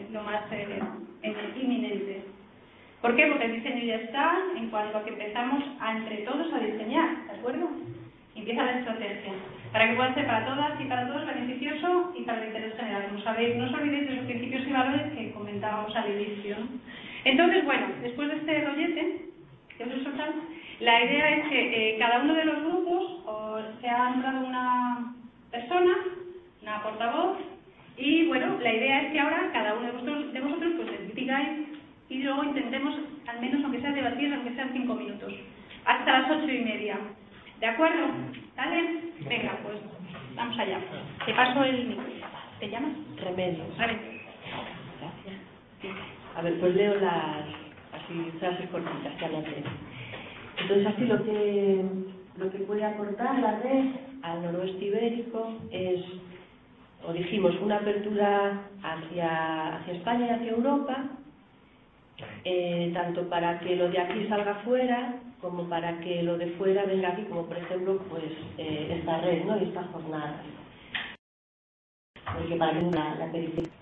inminente. ¿Por qué? Porque el diseño ya está en cuanto a que empezamos entre todos a diseñar, ¿de acuerdo? Empieza la estrategia, para que pueda ser para todas y para todos beneficioso y para el interés general. Como sabéis, no os olvidéis de los principios y valores que comentábamos al inicio, ¿no? Entonces, bueno, después de este rollete que os he soltado, la idea es que cada uno de los grupos se ha nombrado una persona, una portavoz, y bueno, la idea es que ahora cada uno de vosotros pues digáis y luego intentemos, al menos aunque sea debatir, aunque sean 5 minutos, hasta las 8:30. ¿De acuerdo? ¿Vale? Venga, pues vamos allá. Te paso el micro. ¿Te llamas? Remedios. Remedios. Gracias. Sí. A ver, pues leo las frases cortitas que hablan de él. Entonces, así lo que puede aportar la red al noroeste ibérico es, o dijimos, una apertura hacia España y hacia Europa, tanto para que lo de aquí salga fuera como para que lo de fuera venga aquí, como por ejemplo pues esta red, ¿no? Y esta jornada, porque para mí la periferia.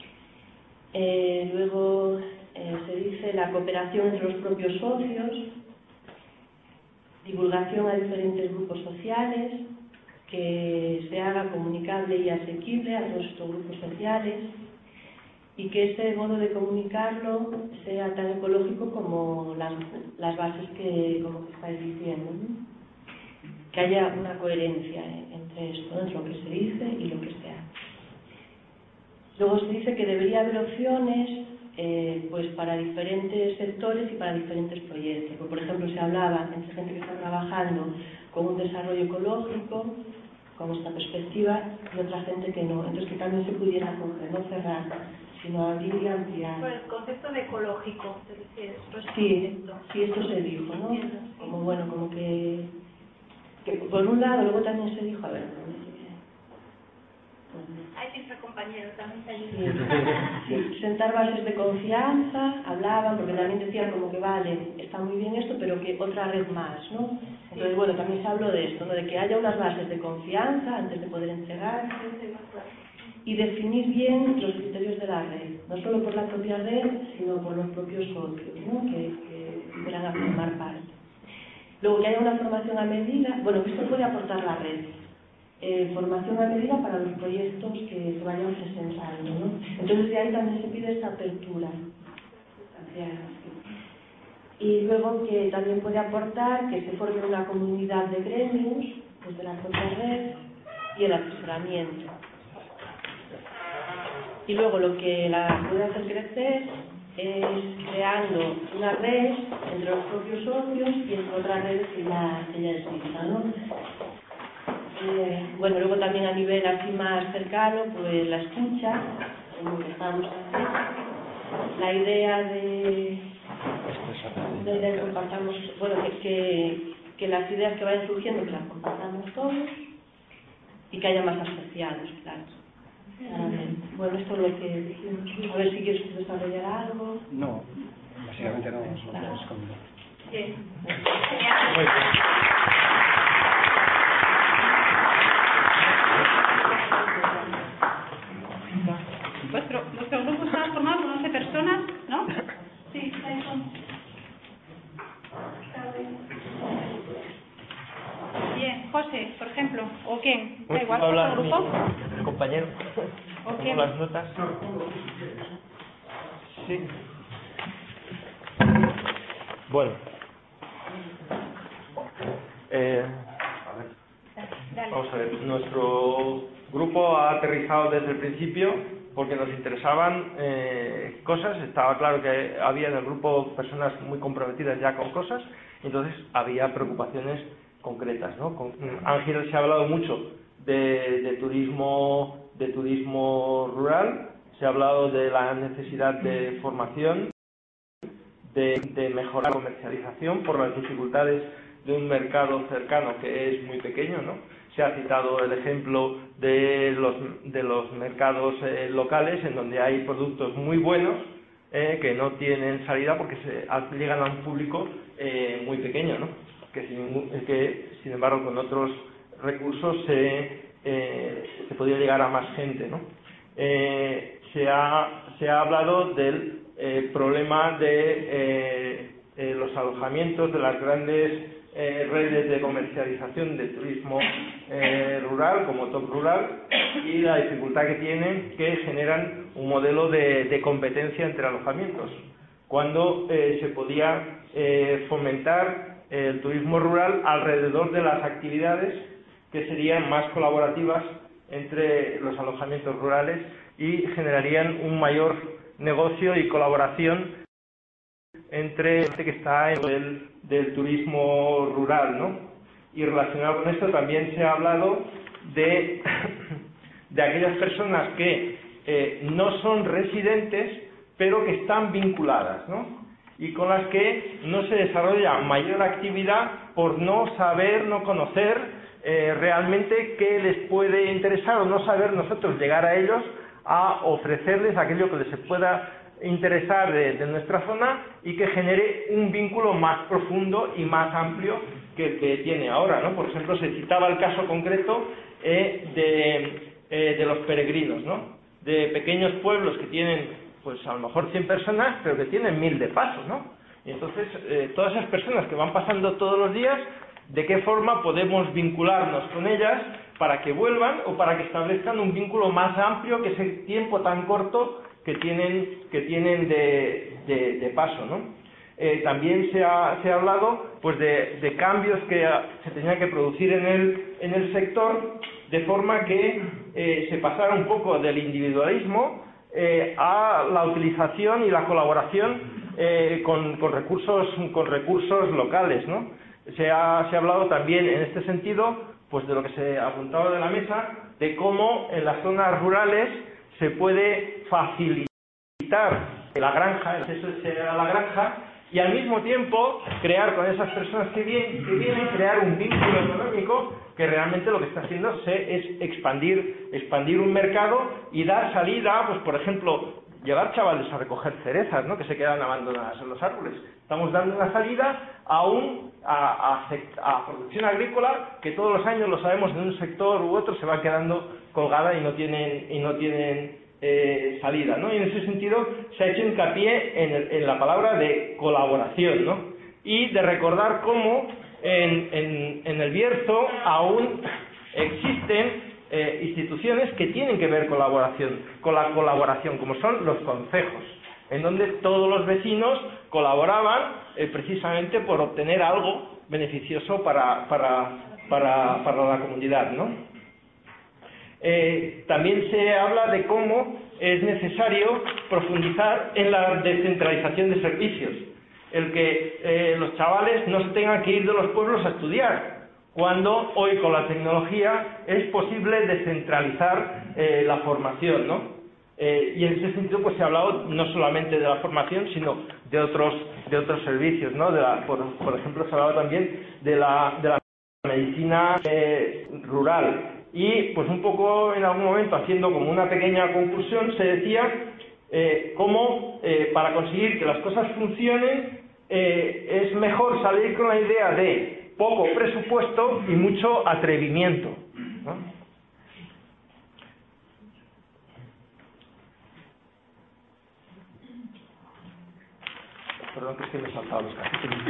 Luego se dice la cooperación entre los propios socios, divulgación a diferentes grupos sociales, que se haga comunicable y asequible a todos estos grupos sociales, y que ese modo de comunicarlo sea tan ecológico como las bases que estáis diciendo, ¿no? Que haya una coherencia entre esto, ¿no? Entre lo que se dice y lo que se hace. Luego se dice que debería haber opciones pues para diferentes sectores y para diferentes proyectos. Por ejemplo, se hablaba entre gente que está trabajando con un desarrollo ecológico, con esta perspectiva, y otra gente que no. Entonces, que también se pudiera coger, no cerrar, sino abrir y ampliar. Por el concepto de ecológico, ¿te refieres? Sí, esto se dijo, ¿no? Como bueno, como que por un lado, luego también se dijo, a ver, Hay siempre compañeros, también se ayudan. sí, sentar bases de confianza, hablaban, porque también decían como que vale, está muy bien esto, pero que otra red más, ¿no? Entonces, bueno, también se habló de esto, ¿no? De que haya unas bases de confianza antes de poder entregar y definir bien los criterios de la red, no solo por la propia red, sino por los propios socios, ¿no? Que fueran a formar parte. Luego, que haya una formación a medida, bueno, que esto puede aportar la red, formación a medida para los proyectos que se vayan presentando, ¿no? Entonces de ahí también se pide esta apertura. Y luego que también puede aportar que se forme una comunidad de gremios, pues de la propia red, y el asesoramiento. Y luego lo que la puede hacer crecer es creando una red entre los propios socios y entre otras redes que ya existan, ¿no? Bueno, luego también a nivel así más cercano, pues la escucha, como que estamos haciendo, la idea de que compartamos, bueno, que las ideas que vayan surgiendo que las compartamos todos y que haya más asociados, claro. Bueno, esto es lo que dijimos. A ver si quieres desarrollar algo. No, básicamente no. Claro. Sí. Vuestro grupo está formado por 11 personas, ¿no? Sí, ahí son. Bien, José, por ejemplo, ¿o quién? Da igual, ¿otro grupo? Mi compañero. ¿O quién? Las notas. Sí. Bueno. Dale. Vamos a ver. Nuestro grupo ha aterrizado desde el principio porque nos interesaban cosas. Estaba claro que había en el grupo personas muy comprometidas ya con cosas, entonces había preocupaciones concretas, ¿no? Con Ángel se ha hablado mucho de turismo rural, se ha hablado de la necesidad de formación, de mejorar la comercialización por las dificultades de un mercado cercano que es muy pequeño, ¿no? Se ha citado el ejemplo de los mercados locales en donde hay productos muy buenos que no tienen salida porque llegan a un público muy pequeño, ¿no? Que sin embargo con otros recursos se podría llegar a más gente, ¿no? Se ha hablado del problema de los alojamientos de las grandes redes de comercialización de turismo rural como Top Rural y la dificultad que tienen, que generan un modelo de competencia entre alojamientos cuando se podía fomentar el turismo rural alrededor de las actividades que serían más colaborativas entre los alojamientos rurales y generarían un mayor negocio y colaboración entre gente que está en del turismo rural, ¿no? Y relacionado con esto también se ha hablado de aquellas personas que no son residentes pero que están vinculadas, ¿no? Y con las que no se desarrolla mayor actividad por no saber, no conocer realmente qué les puede interesar o no saber nosotros llegar a ellos a ofrecerles aquello que les pueda interesar de nuestra zona y que genere un vínculo más profundo y más amplio que el que tiene ahora, ¿no? Por ejemplo, se citaba el caso concreto de los peregrinos, ¿no? De pequeños pueblos que tienen pues a lo mejor 100 personas, pero que tienen 1000 de paso, ¿no? Y entonces, todas esas personas que van pasando todos los días, ¿de qué forma podemos vincularnos con ellas para que vuelvan o para que establezcan un vínculo más amplio que ese tiempo tan corto que tienen de paso, ¿no? También se ha hablado pues de cambios que se tenían que producir en el sector, de forma que se pasara un poco del individualismo a la utilización y la colaboración con recursos locales, ¿no? Se ha hablado también en este sentido pues de lo que se apuntaba de la mesa, de cómo en las zonas rurales se puede facilitar la granja, el acceso a la granja, y al mismo tiempo crear con esas personas que vienen crear un vínculo económico que realmente lo que está haciendo es expandir un mercado y dar salida, pues por ejemplo, llevar chavales a recoger cerezas, ¿no? Que se quedan abandonadas en los árboles. Estamos dando una salida a producción agrícola que todos los años, lo sabemos, en un sector u otro se va quedando colgada y no tienen salida, ¿no? Y en ese sentido se ha hecho hincapié en la palabra de colaboración, ¿no? Y de recordar cómo en el Bierzo aún Existen instituciones que tienen que ver con la colaboración, como son los concejos, en donde todos los vecinos colaboraban precisamente por obtener algo beneficioso para la comunidad, ¿no? También se habla de cómo es necesario profundizar en la descentralización de servicios, el que los chavales no se tengan que ir de los pueblos a estudiar, cuando hoy con la tecnología es posible descentralizar la formación, ¿no? Y en ese sentido pues se ha hablado no solamente de la formación, sino de otros servicios, ¿no? Por ejemplo, se ha hablado también de la medicina rural. Y pues un poco en algún momento, haciendo como una pequeña conclusión, se decía cómo para conseguir que las cosas funcionen es mejor salir con la idea de poco presupuesto y mucho atrevimiento, ¿no? Perdón, que es que me he saltado los capítulos.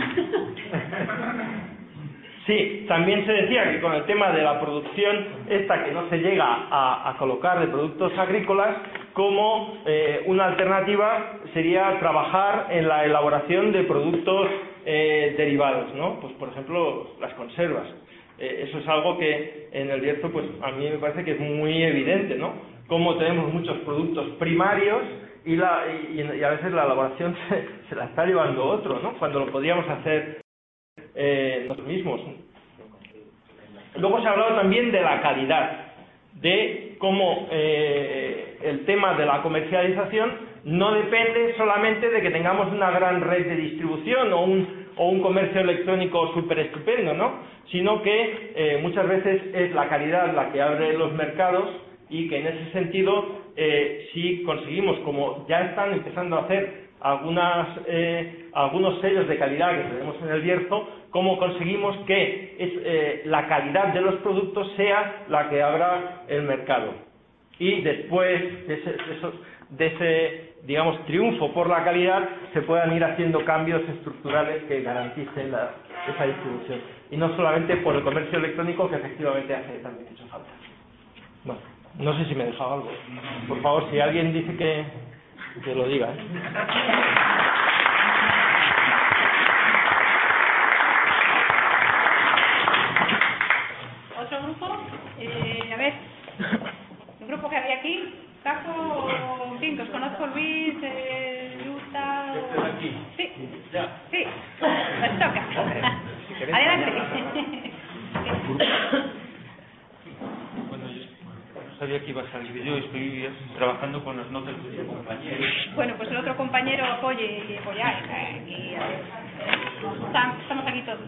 Sí, también se decía que con el tema de la producción esta que no se llega a colocar de productos agrícolas, como una alternativa sería trabajar en la elaboración de productos derivados, ¿no? Pues por ejemplo las conservas. Eso es algo que en el Bierzo pues a mí me parece que es muy evidente, ¿no? Como tenemos muchos productos primarios y a veces la elaboración se la está llevando otro, ¿no? Cuando lo podíamos hacer nosotros mismos. Luego se ha hablado también de la calidad, de cómo el tema de la comercialización no depende solamente de que tengamos una gran red de distribución o un comercio electrónico súper estupendo, ¿no? Sino que muchas veces es la calidad la que abre los mercados, y que en ese sentido si conseguimos, como ya están empezando a hacer algunos sellos de calidad que tenemos en el Bierzo, cómo conseguimos que la calidad de los productos sea la que abra el mercado. Y después de ese digamos, triunfo por la calidad, se puedan ir haciendo cambios estructurales que garanticen esa distribución. Y no solamente por el comercio electrónico, que efectivamente hace también mucha falta. Bueno, no sé si me he dejado algo. Por favor, si alguien dice que lo diga, ¿eh? ¿Otro grupo? A ver, el grupo que había aquí, Caco, en fin, que os conozco, Luis, Luta... aquí? Sí, ya. Sí, les toca. Adelante. Bueno, yo no sabía que iba a salir yo, estoy trabajando con las notas de mi compañero. Bueno, pues el otro compañero apoye y apoyar. Estamos aquí todos.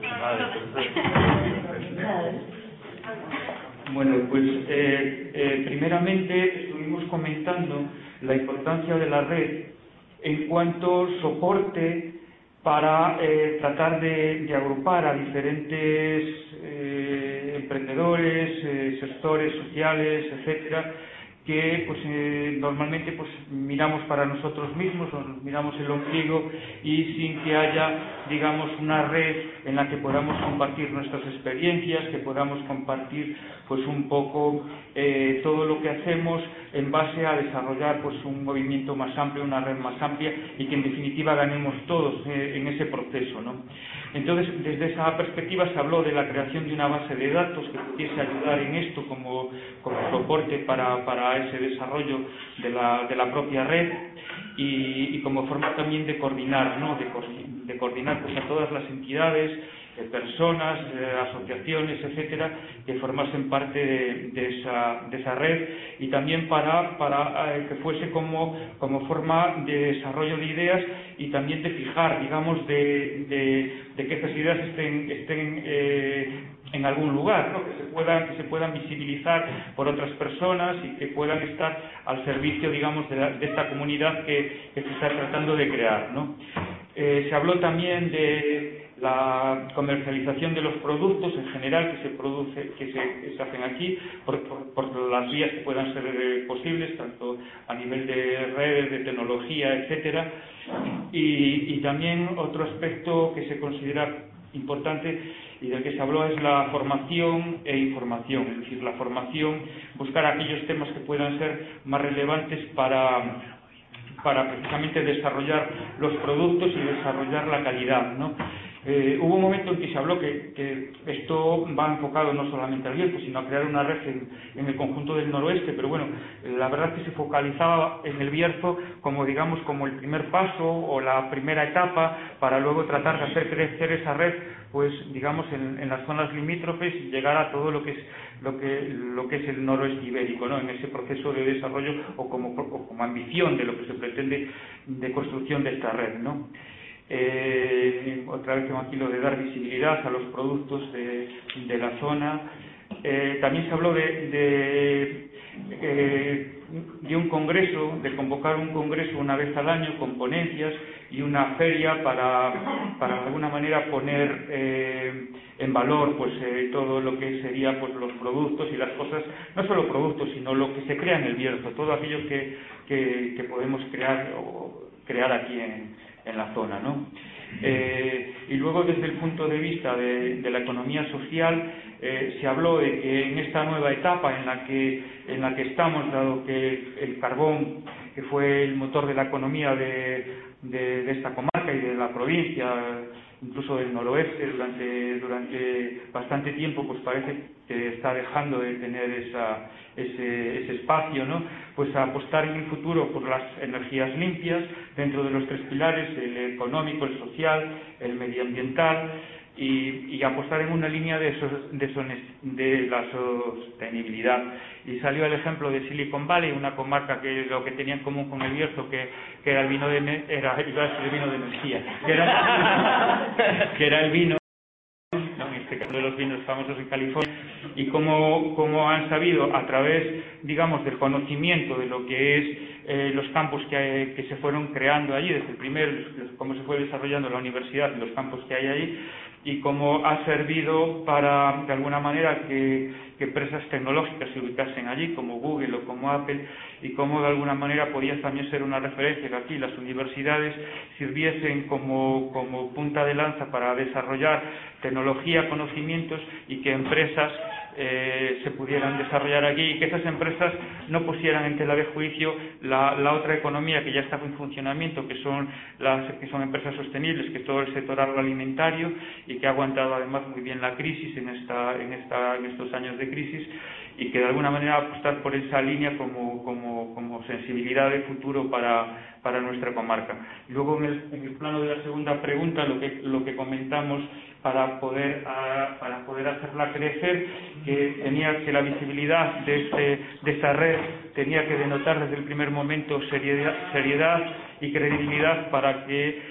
Bueno, pues primeramente estuvimos comentando la importancia de la red en cuanto soporte para tratar de agrupar a diferentes emprendedores, sectores sociales, etcétera, que pues normalmente pues miramos para nosotros mismos, nos miramos el ombligo, y sin que haya, digamos, una red en la que podamos compartir nuestras experiencias, que podamos compartir pues un poco todo lo que hacemos en base a desarrollar pues un movimiento más amplio, una red más amplia, y que en definitiva ganemos todos en ese proceso, ¿no? Entonces, desde esa perspectiva se habló de la creación de una base de datos que pudiese ayudar en esto como soporte para ese desarrollo de la propia red, y como forma también de coordinar, ¿no? De coordinar pues a todas las entidades, personas, asociaciones, etcétera, que formasen parte de esa red, y también para que fuese como forma de desarrollo de ideas, y también de fijar, digamos, de que estas ideas estén en algún lugar, ¿no? que se puedan visibilizar por otras personas y que puedan estar al servicio, digamos, de esta comunidad que se está tratando de crear, ¿no? Se habló también de la comercialización de los productos en general que se hacen aquí por las vías que puedan ser posibles, tanto a nivel de redes, de tecnología, etcétera, y también otro aspecto que se considera importante y del que se habló es la formación e información, es decir, la formación, buscar aquellos temas que puedan ser más relevantes para precisamente desarrollar los productos y desarrollar la calidad, ¿no? Hubo un momento en que se habló que esto va enfocado no solamente al Bierzo, sino a crear una red en el conjunto del noroeste, pero bueno, la verdad es que se focalizaba en el Bierzo como, digamos, como el primer paso o la primera etapa para luego tratar de hacer crecer esa red, pues digamos en las zonas limítrofes y llegar a todo lo que es el noroeste ibérico, ¿no? En ese proceso de desarrollo o como ambición de lo que se pretende de construcción de esta red, ¿no? Otra vez tengo aquí lo de dar visibilidad a los productos de la zona. También se habló de un congreso, de convocar un congreso una vez al año con ponencias y una feria para de alguna manera poner en valor pues todo lo que sería pues los productos y las cosas, no solo productos, sino lo que se crea en el Bierzo, todo aquello que podemos crear aquí en la zona, ¿no? Y luego desde el punto de vista de la economía social se habló de que en esta nueva etapa en la que estamos, dado que el carbón, que fue el motor de la economía de esta comarca y de la provincia, incluso del noroeste durante bastante tiempo, pues parece que está dejando de tener ese espacio, ¿no? Pues a apostar en el futuro por las energías limpias dentro de los tres pilares, el económico, el social, el medioambiental, y apostar en una línea de la sostenibilidad. Y salió el ejemplo de Silicon Valley, una comarca que lo que tenía en común con el Bierzo, que era el vino de energía, que era el vino, ¿no? En este caso de los vinos famosos en California, y cómo han sabido a través, digamos, del conocimiento de lo que es los campos que se fueron creando allí, desde el primer, cómo se fue desarrollando la universidad y los campos que hay allí, y cómo ha servido para, de alguna manera, que empresas tecnológicas se ubicasen allí, como Google o como Apple, y cómo de alguna manera podía también ser una referencia que aquí las universidades sirviesen como punta de lanza para desarrollar tecnología, conocimientos, y que empresas se pudieran desarrollar aquí, y que esas empresas no pusieran en tela de juicio la otra economía que ya está en funcionamiento, que son empresas sostenibles, que es todo el sector agroalimentario, y que ha aguantado además muy bien la crisis en estos años de crisis, y que de alguna manera apostar por esa línea como sensibilidad de futuro para nuestra comarca. Y luego en el plano de la segunda pregunta, lo que comentamos para poder hacerla crecer, que la visibilidad de esa red tenía que denotar desde el primer momento seriedad y credibilidad para que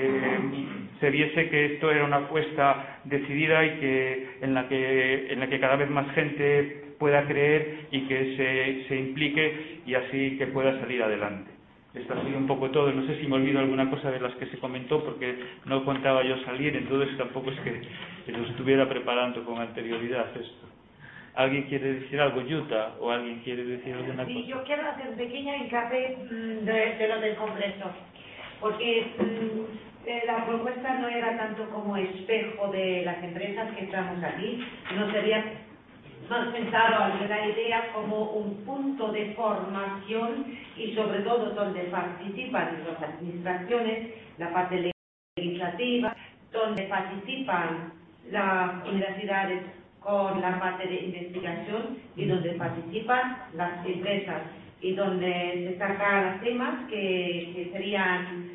se viese que esto era una apuesta decidida y en la que cada vez más gente pueda creer y que se implique, y así que pueda salir adelante. Esto ha sido un poco todo. No sé si me olvido alguna cosa de las que se comentó, porque no contaba yo salir, entonces tampoco es que lo estuviera preparando con anterioridad esto. ¿Alguien quiere decir algo, Yuta? ¿O alguien quiere decir alguna cosa? Sí, yo quiero hacer un pequeño hincapié de lo del Congreso, porque la propuesta no era tanto como espejo de las empresas que estamos aquí, no sería más pensado en la idea como un punto de formación, y sobre todo donde participan las administraciones, la parte legislativa, donde participan las universidades con la parte de investigación, y donde participan las empresas, y donde se sacan los temas que serían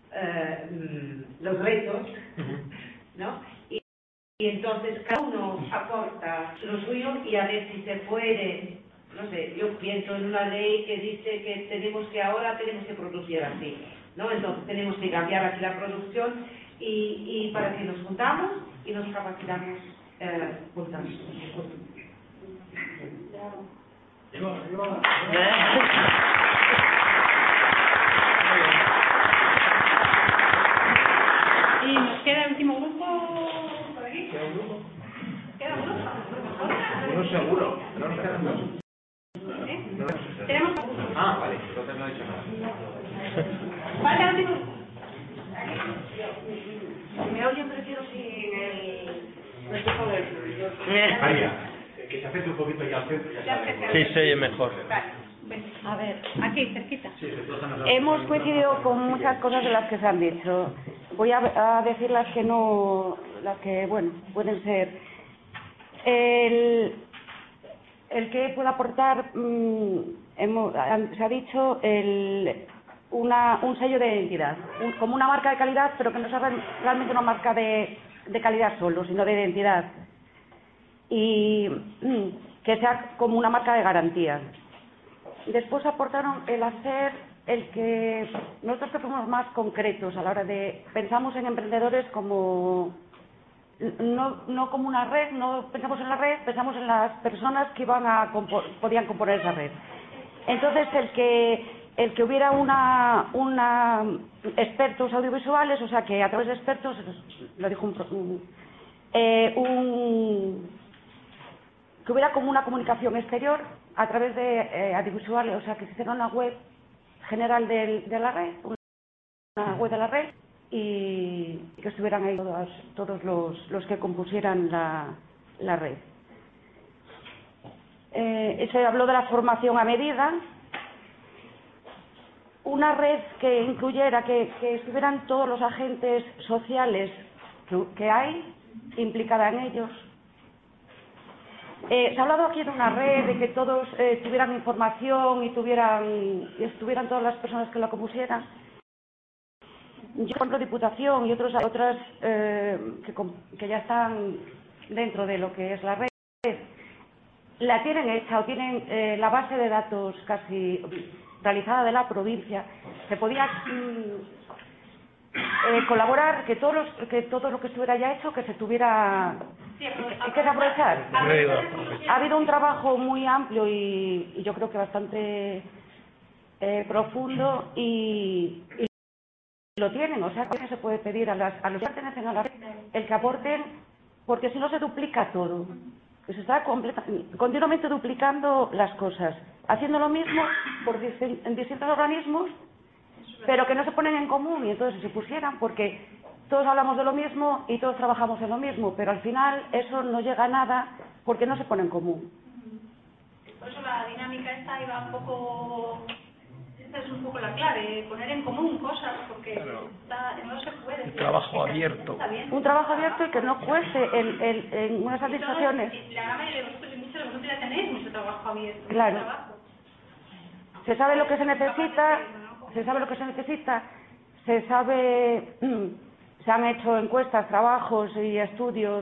los retos, ¿no? Y entonces cada uno aporta lo suyo, y a ver si se puede, no sé, yo pienso en una ley que dice que ahora tenemos que producir así, ¿no? Entonces tenemos que cambiar aquí la producción, y para que nos juntamos y nos capacitamos juntas. Y nos queda el último grupo por aquí. ¿Queda un grupo? ¿Queda un grupo? Uno seguro, no nos quedan dos. Tenemos... Vale, entonces no he dicho nada. Falta el último. Me oyen, prefiero sin el María, que se acerque un poquito ya al centro. Sí, se oye mejor. A ver, aquí, cerquita. Hemos coincidido con muchas cosas de las que se han dicho. Voy a decir las que no, las que, bueno, pueden ser. El que pueda aportar, se ha dicho, un sello de identidad, como una marca de calidad, pero que no sea realmente una marca de calidad solo, sino de identidad. Y que sea como una marca de garantía. Después aportaron el que nosotros que fuimos más concretos a la hora de pensamos en emprendedores como no como una red, no pensamos en la red, pensamos en las personas que podían componer esa red. Entonces el que hubiera una expertos audiovisuales, o sea que a través de expertos, lo dijo que hubiera como una comunicación exterior a través de audiovisuales, o sea, que se hiciera una web general de la red, una web de la red, y que estuvieran ahí todos los que compusieran la red. Se habló de la formación a medida, una red que incluyera, que estuvieran todos los agentes sociales que hay implicada en ellos. Se ha hablado aquí de una red, de que todos tuvieran información y estuvieran todas las personas que la compusieran. Yo, por ejemplo, Diputación y otras que ya están dentro de lo que es la red, la tienen hecha o tienen la base de datos casi realizada de la provincia. Se podía colaborar, que todo lo que estuviera ya hecho, que se tuviera que aprovechar. Ha habido un trabajo muy amplio y yo creo que bastante profundo y lo tienen, o sea que se puede pedir a los que pertenecen a la red el que aporten, porque si no se duplica todo, se está continuamente duplicando las cosas, haciendo lo mismo en distintos organismos, pero que no se ponen en común. Y entonces si se pusieran, porque todos hablamos de lo mismo y todos trabajamos en lo mismo, pero al final eso no llega a nada porque no se pone en común. Por eso la dinámica esta iba un poco... Esta es un poco la clave, poner en común cosas, porque no se puede. Un trabajo abierto. Un trabajo abierto y que no cueste en unas administraciones. La gran mayoría de vosotros, muchos de vosotros ya tenéis mucho trabajo abierto. Claro. Se sabe lo que se necesita, se han hecho encuestas, trabajos y estudios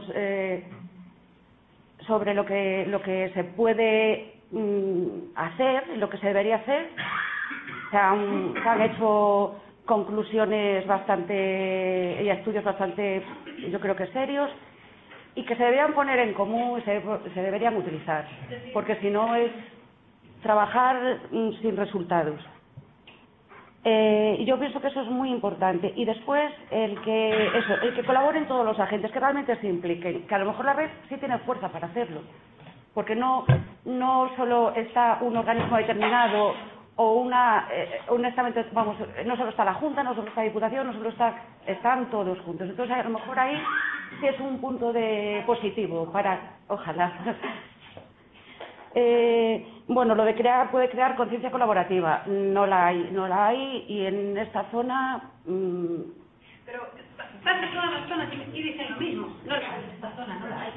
sobre lo que se puede hacer y lo que se debería hacer. Se han hecho conclusiones y estudios bastante, yo creo que serios, y que se deberían poner en común y se deberían utilizar, porque si no es trabajar sin resultados. Yo pienso que eso es muy importante. Y después el que colaboren todos los agentes, que realmente se impliquen, que a lo mejor la red sí tiene fuerza para hacerlo, porque no solo está un organismo determinado o un estamento, vamos, no solo está la Junta, no solo está la Diputación, no solo están todos juntos. Entonces a lo mejor ahí sí es un punto positivo ojalá. Bueno, lo de puede crear conciencia colaborativa, no la hay y en esta zona... Pero pasa todas las zonas y dicen lo mismo, no la hay, esta zona no la hay.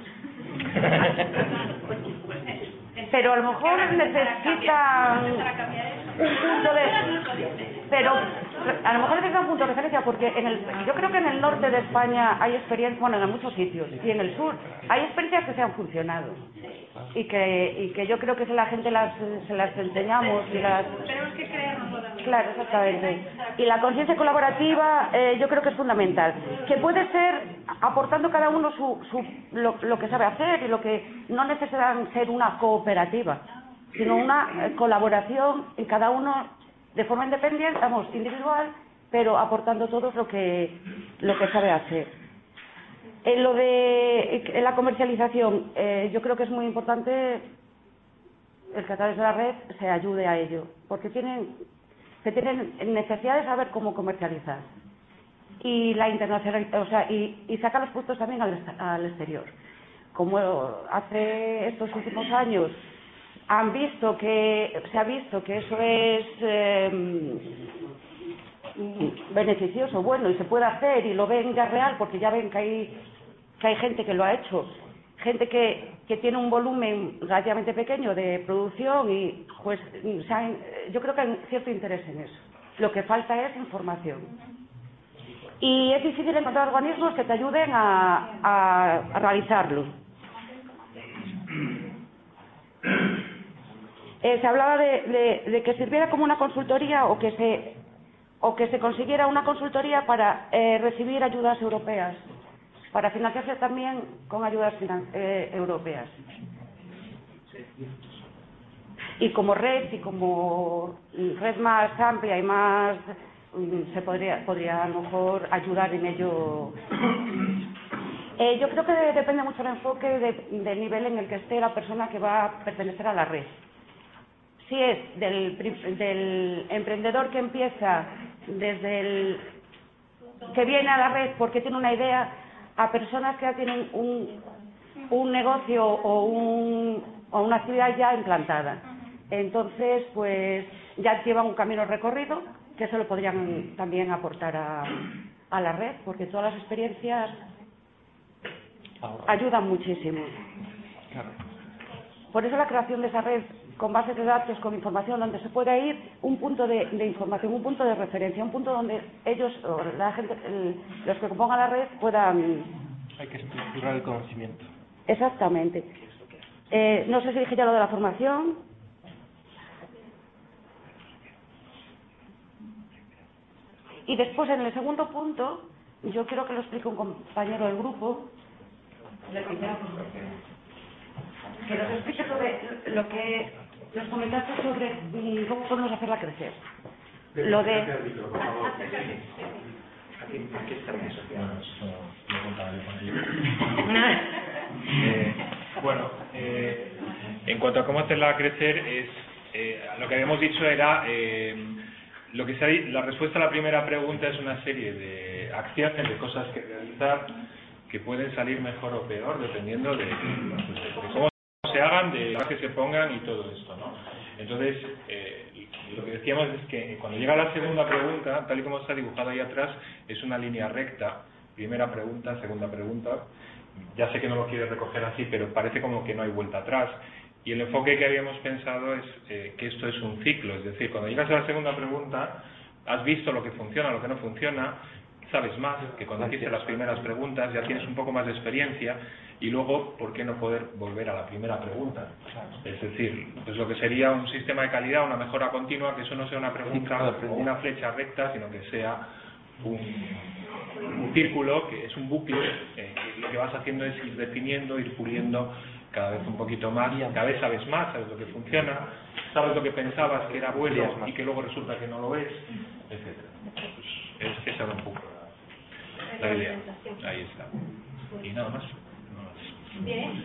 Pero a lo mejor necesitan un punto pero a lo mejor necesitan un punto de referencia, porque yo creo que en el norte de España hay experiencias, bueno, en muchos sitios, y en el sur hay experiencias que se han funcionado y que yo creo que si la gente se las enseñamos y tenemos que creérnoslo también. Claro, exactamente. Y la conciencia colaborativa yo creo que es fundamental, que puede ser aportando cada uno lo que sabe hacer, y lo que no necesitan ser una cooperativa, sino una colaboración en cada uno de forma independiente, individual, pero aportando todos lo que sabe hacer. En la comercialización, yo creo que es muy importante el que a través de la red se ayude a ello, porque se tienen necesidad de saber cómo comercializar y la internacional, y sacar los productos también al exterior. como hace estos últimos años se ha visto que eso es beneficioso, bueno, y se puede hacer y lo ven ya real, porque ya ven que hay gente que lo ha hecho, gente que tiene un volumen relativamente pequeño de producción y pues yo creo que hay cierto interés en eso. Lo que falta es información. Y es difícil encontrar organismos que te ayuden a realizarlo. Se hablaba de que sirviera como una consultoría o que se consiguiera una consultoría para recibir ayudas europeas, para financiarse también con ayudas europeas. Y como red más amplia y más, se podría a lo mejor ayudar en ello. Yo creo que depende mucho el enfoque del nivel en el que esté la persona que va a pertenecer a la red. Si es del emprendedor que empieza que viene a la red porque tiene una idea, a personas que ya tienen un negocio o una actividad ya implantada. Entonces, pues ya llevan un camino recorrido que eso lo podrían también aportar a la red, porque todas las experiencias ayudan muchísimo. Por eso la creación de esa red con bases de datos, con información, donde se pueda ir un punto de información, un punto de referencia, un punto donde ellos, o la gente, los que compongan la red, puedan... Hay que estructurar el conocimiento. Exactamente. No sé si dije ya lo de la formación. Y después, en el segundo punto, yo quiero que lo explique un compañero del grupo, que nos explique sobre lo que nos comentaste sobre cómo podemos hacerla crecer. Lo de... En cuanto a cómo hacerla crecer, lo que habíamos dicho era... la respuesta a la primera pregunta es una serie de acciones, de cosas que realizar, que pueden salir mejor o peor dependiendo de cómo se hagan, de las que se pongan y todo esto, ¿no? Entonces, lo que decíamos es que cuando llega la segunda pregunta, tal y como está dibujado ahí atrás, es una línea recta, primera pregunta, segunda pregunta. Ya sé que no lo quiere recoger así, pero parece como que no hay vuelta atrás. Y el enfoque que habíamos pensado es que esto es un ciclo, es decir, cuando llegas a la segunda pregunta, has visto lo que funciona, lo que no funciona, sabes más que cuando hiciste las primeras preguntas, ya tienes un poco más de experiencia, y luego, ¿por qué no poder volver a la primera pregunta? Es decir, pues lo que sería un sistema de calidad, una mejora continua, que eso no sea una pregunta o una flecha recta, sino que sea un círculo, que es un bucle, lo que vas haciendo es ir definiendo, ir puliendo cada vez un poquito más, cada vez sabes más, sabes lo que funciona, sabes lo que pensabas que era bueno y que luego resulta que no lo es, etc. Pues esa era un poco la idea. Ahí está. Y nada más. Bien.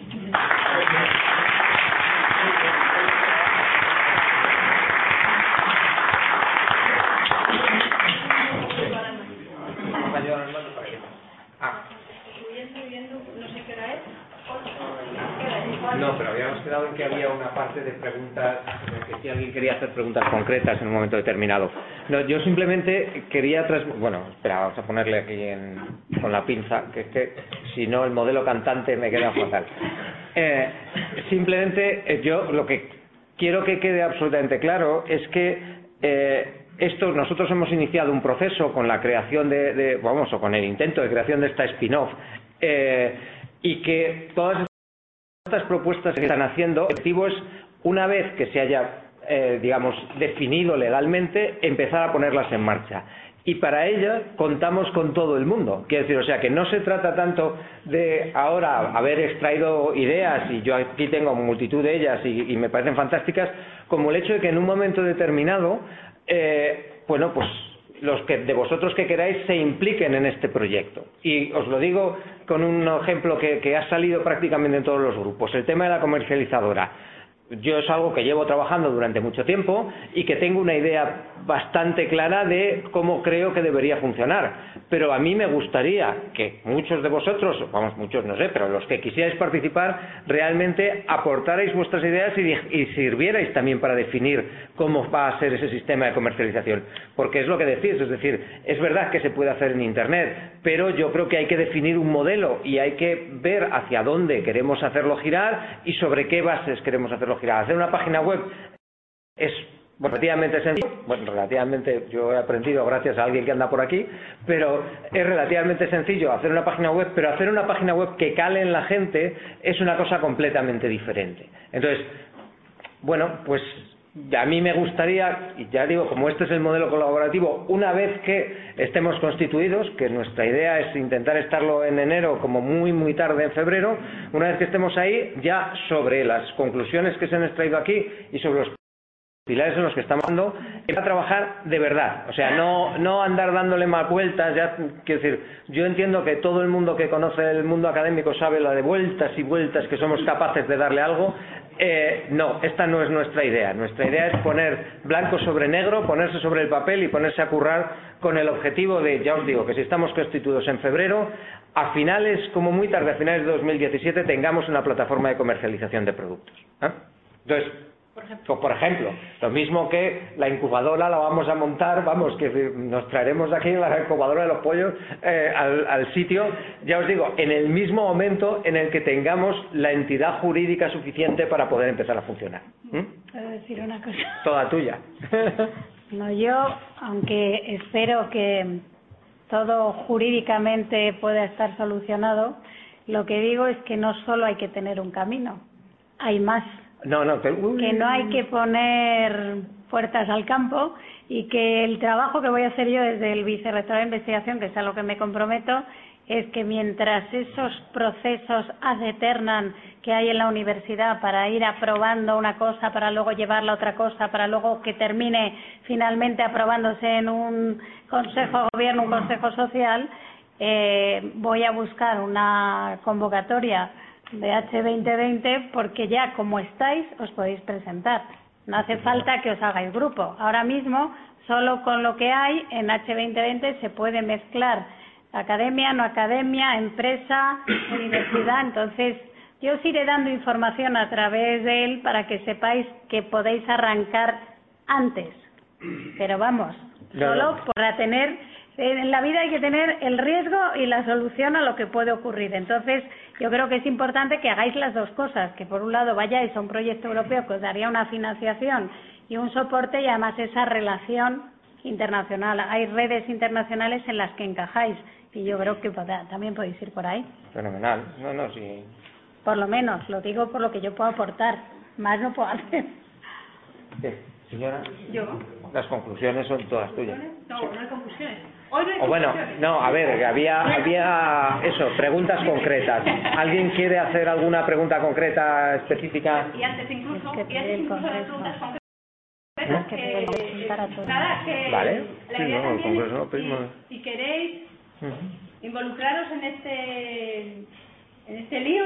No sé qué hora es. No, pero habíamos quedado en que había una parte de preguntas, que si alguien quería hacer preguntas concretas en un momento determinado. No, yo simplemente quería espera, vamos a ponerle aquí con la pinza, que es que si no el modelo cantante me queda fatal. Simplemente yo lo que quiero que quede absolutamente claro es que nosotros hemos iniciado un proceso con la creación o con el intento de creación de esta spin-off, y que todas estas propuestas que están haciendo, el objetivo es, una vez que se haya, definido legalmente, empezar a ponerlas en marcha. Y para ello contamos con todo el mundo. Quiero decir, o sea, que no se trata tanto de ahora haber extraído ideas, y yo aquí tengo multitud de ellas y me parecen fantásticas, como el hecho de que en un momento determinado, pues los de vosotros que queráis se impliquen en este proyecto. Y os lo digo con un ejemplo que ha salido prácticamente en todos los grupos, el tema de la comercializadora. yo es algo que llevo trabajando durante mucho tiempo y que tengo una idea bastante clara de cómo creo que debería funcionar, pero a mí me gustaría que muchos de vosotros, vamos, muchos no sé, pero los que quisierais participar, realmente aportarais vuestras ideas y sirvierais también para definir cómo va a ser ese sistema de comercialización, porque es lo que decís, es decir, es verdad que se puede hacer en Internet, pero yo creo que hay que definir un modelo y hay que ver hacia dónde queremos hacerlo girar y sobre qué bases queremos hacerlo girar. Hacer una página web es relativamente sencillo, bueno, relativamente yo he aprendido gracias a alguien que anda por aquí, pero es relativamente sencillo hacer una página web, pero hacer una página web que cale en la gente es una cosa completamente diferente. Entonces, bueno, pues a mí me gustaría, y ya digo, como este es el modelo colaborativo, una vez que estemos constituidos, que nuestra idea es intentar estarlo en enero, como muy tarde en febrero, una vez que estemos ahí, ya sobre las conclusiones que se han extraído aquí y sobre los pilares en los que estamos dando, es a trabajar de verdad, o sea, no andar dándole más vueltas. Ya, quiero decir, yo entiendo que todo el mundo que conoce el mundo académico sabe la de vueltas y vueltas que somos capaces de darle algo. No, esta no es nuestra idea. Nuestra idea es poner blanco sobre negro, ponerse sobre el papel y ponerse a currar con el objetivo de, ya os digo, que si estamos constituidos en febrero, a finales, como muy tarde, a finales de 2017, tengamos una plataforma de comercialización de productos. Entonces, por ejemplo, lo mismo que la incubadora la vamos a montar, vamos, que nos traeremos aquí la incubadora de los pollos al sitio, ya os digo, en el mismo momento en el que tengamos la entidad jurídica suficiente para poder empezar a funcionar. ¿Puedo decir una cosa? Toda tuya. No, yo, aunque espero que todo jurídicamente pueda estar solucionado, lo que digo es que no solo hay que tener un camino, hay más. Que no hay que poner puertas al campo y que el trabajo que voy a hacer yo desde el vicerrector de investigación, que es a lo que me comprometo, es que mientras esos procesos ad aeternam que hay en la universidad para ir aprobando una cosa, para luego llevarla a otra cosa, para luego que termine finalmente aprobándose en un consejo de gobierno, un consejo social, voy a buscar una convocatoria de H2020 porque ya como estáis os podéis presentar. No hace falta que os hagáis grupo. Ahora mismo, solo con lo que hay en H2020 se puede mezclar academia, no academia, empresa, universidad. Entonces, yo os iré dando información a través de él para que sepáis que podéis arrancar antes. Pero vamos, solo para tener... En la vida hay que tener el riesgo y la solución a lo que puede ocurrir. Entonces, yo creo que es importante que hagáis las dos cosas, que por un lado vayáis a un proyecto europeo que os daría una financiación y un soporte y además esa relación internacional. Hay redes internacionales en las que encajáis y yo creo que también podéis ir por ahí. Fenomenal. Sí. Por lo menos, lo digo por lo que yo puedo aportar. Más no puedo hacer. Sí. Señora, ¿yo? Las conclusiones son todas tuyas. No hay conclusiones. O bueno, no, a ver, había eso, preguntas concretas. ¿Alguien quiere hacer alguna pregunta concreta, específica? Y antes incluso las preguntas concretas que vale. La idea también es, si queréis involucraros en este lío,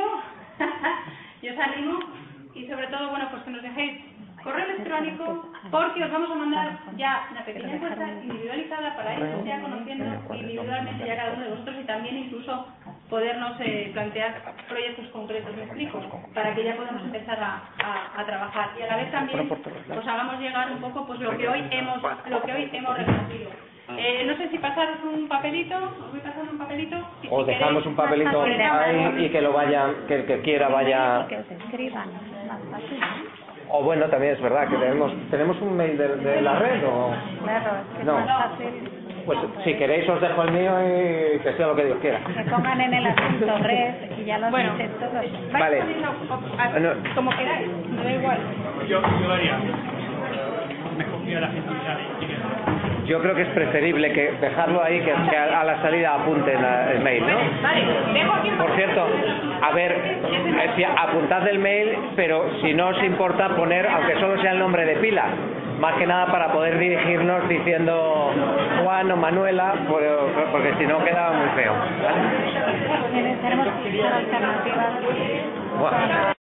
yo os animo y sobre todo, bueno, pues que nos dejéis correo electrónico, porque os vamos a mandar ya una pequeña encuesta individualizada para ir ya conociendo individualmente ya cada uno de vosotros y también incluso podernos plantear proyectos concretos, me explico, para que ya podamos empezar a trabajar y a la vez también pues hagamos llegar un poco pues lo que hoy hemos reconocido. No sé si pasaros un papelito, os voy pasando un papelito. O dejamos un papelito ahí y que lo vaya, que el que quiera vaya. Que os escriban, más fácil. O bueno, también es verdad que tenemos un mail de la red o... Claro, es que no. es más fácil. Pues si queréis os dejo el mío y que sea lo que Dios quiera. Que pongan en el asunto red y ya los dices todos. Vale. Como queráis, me da igual. Yo haría. Me confío a la gente que sabe. Yo creo que es preferible que dejarlo ahí, que a la salida apunten el mail, ¿no? Vale, dejo aquí. Por cierto, a ver, apuntad el mail, pero si no os importa poner, aunque solo sea el nombre de pila, más que nada para poder dirigirnos diciendo Juan o Manuela, porque si no queda muy feo. Tenemos que buscar alternativas.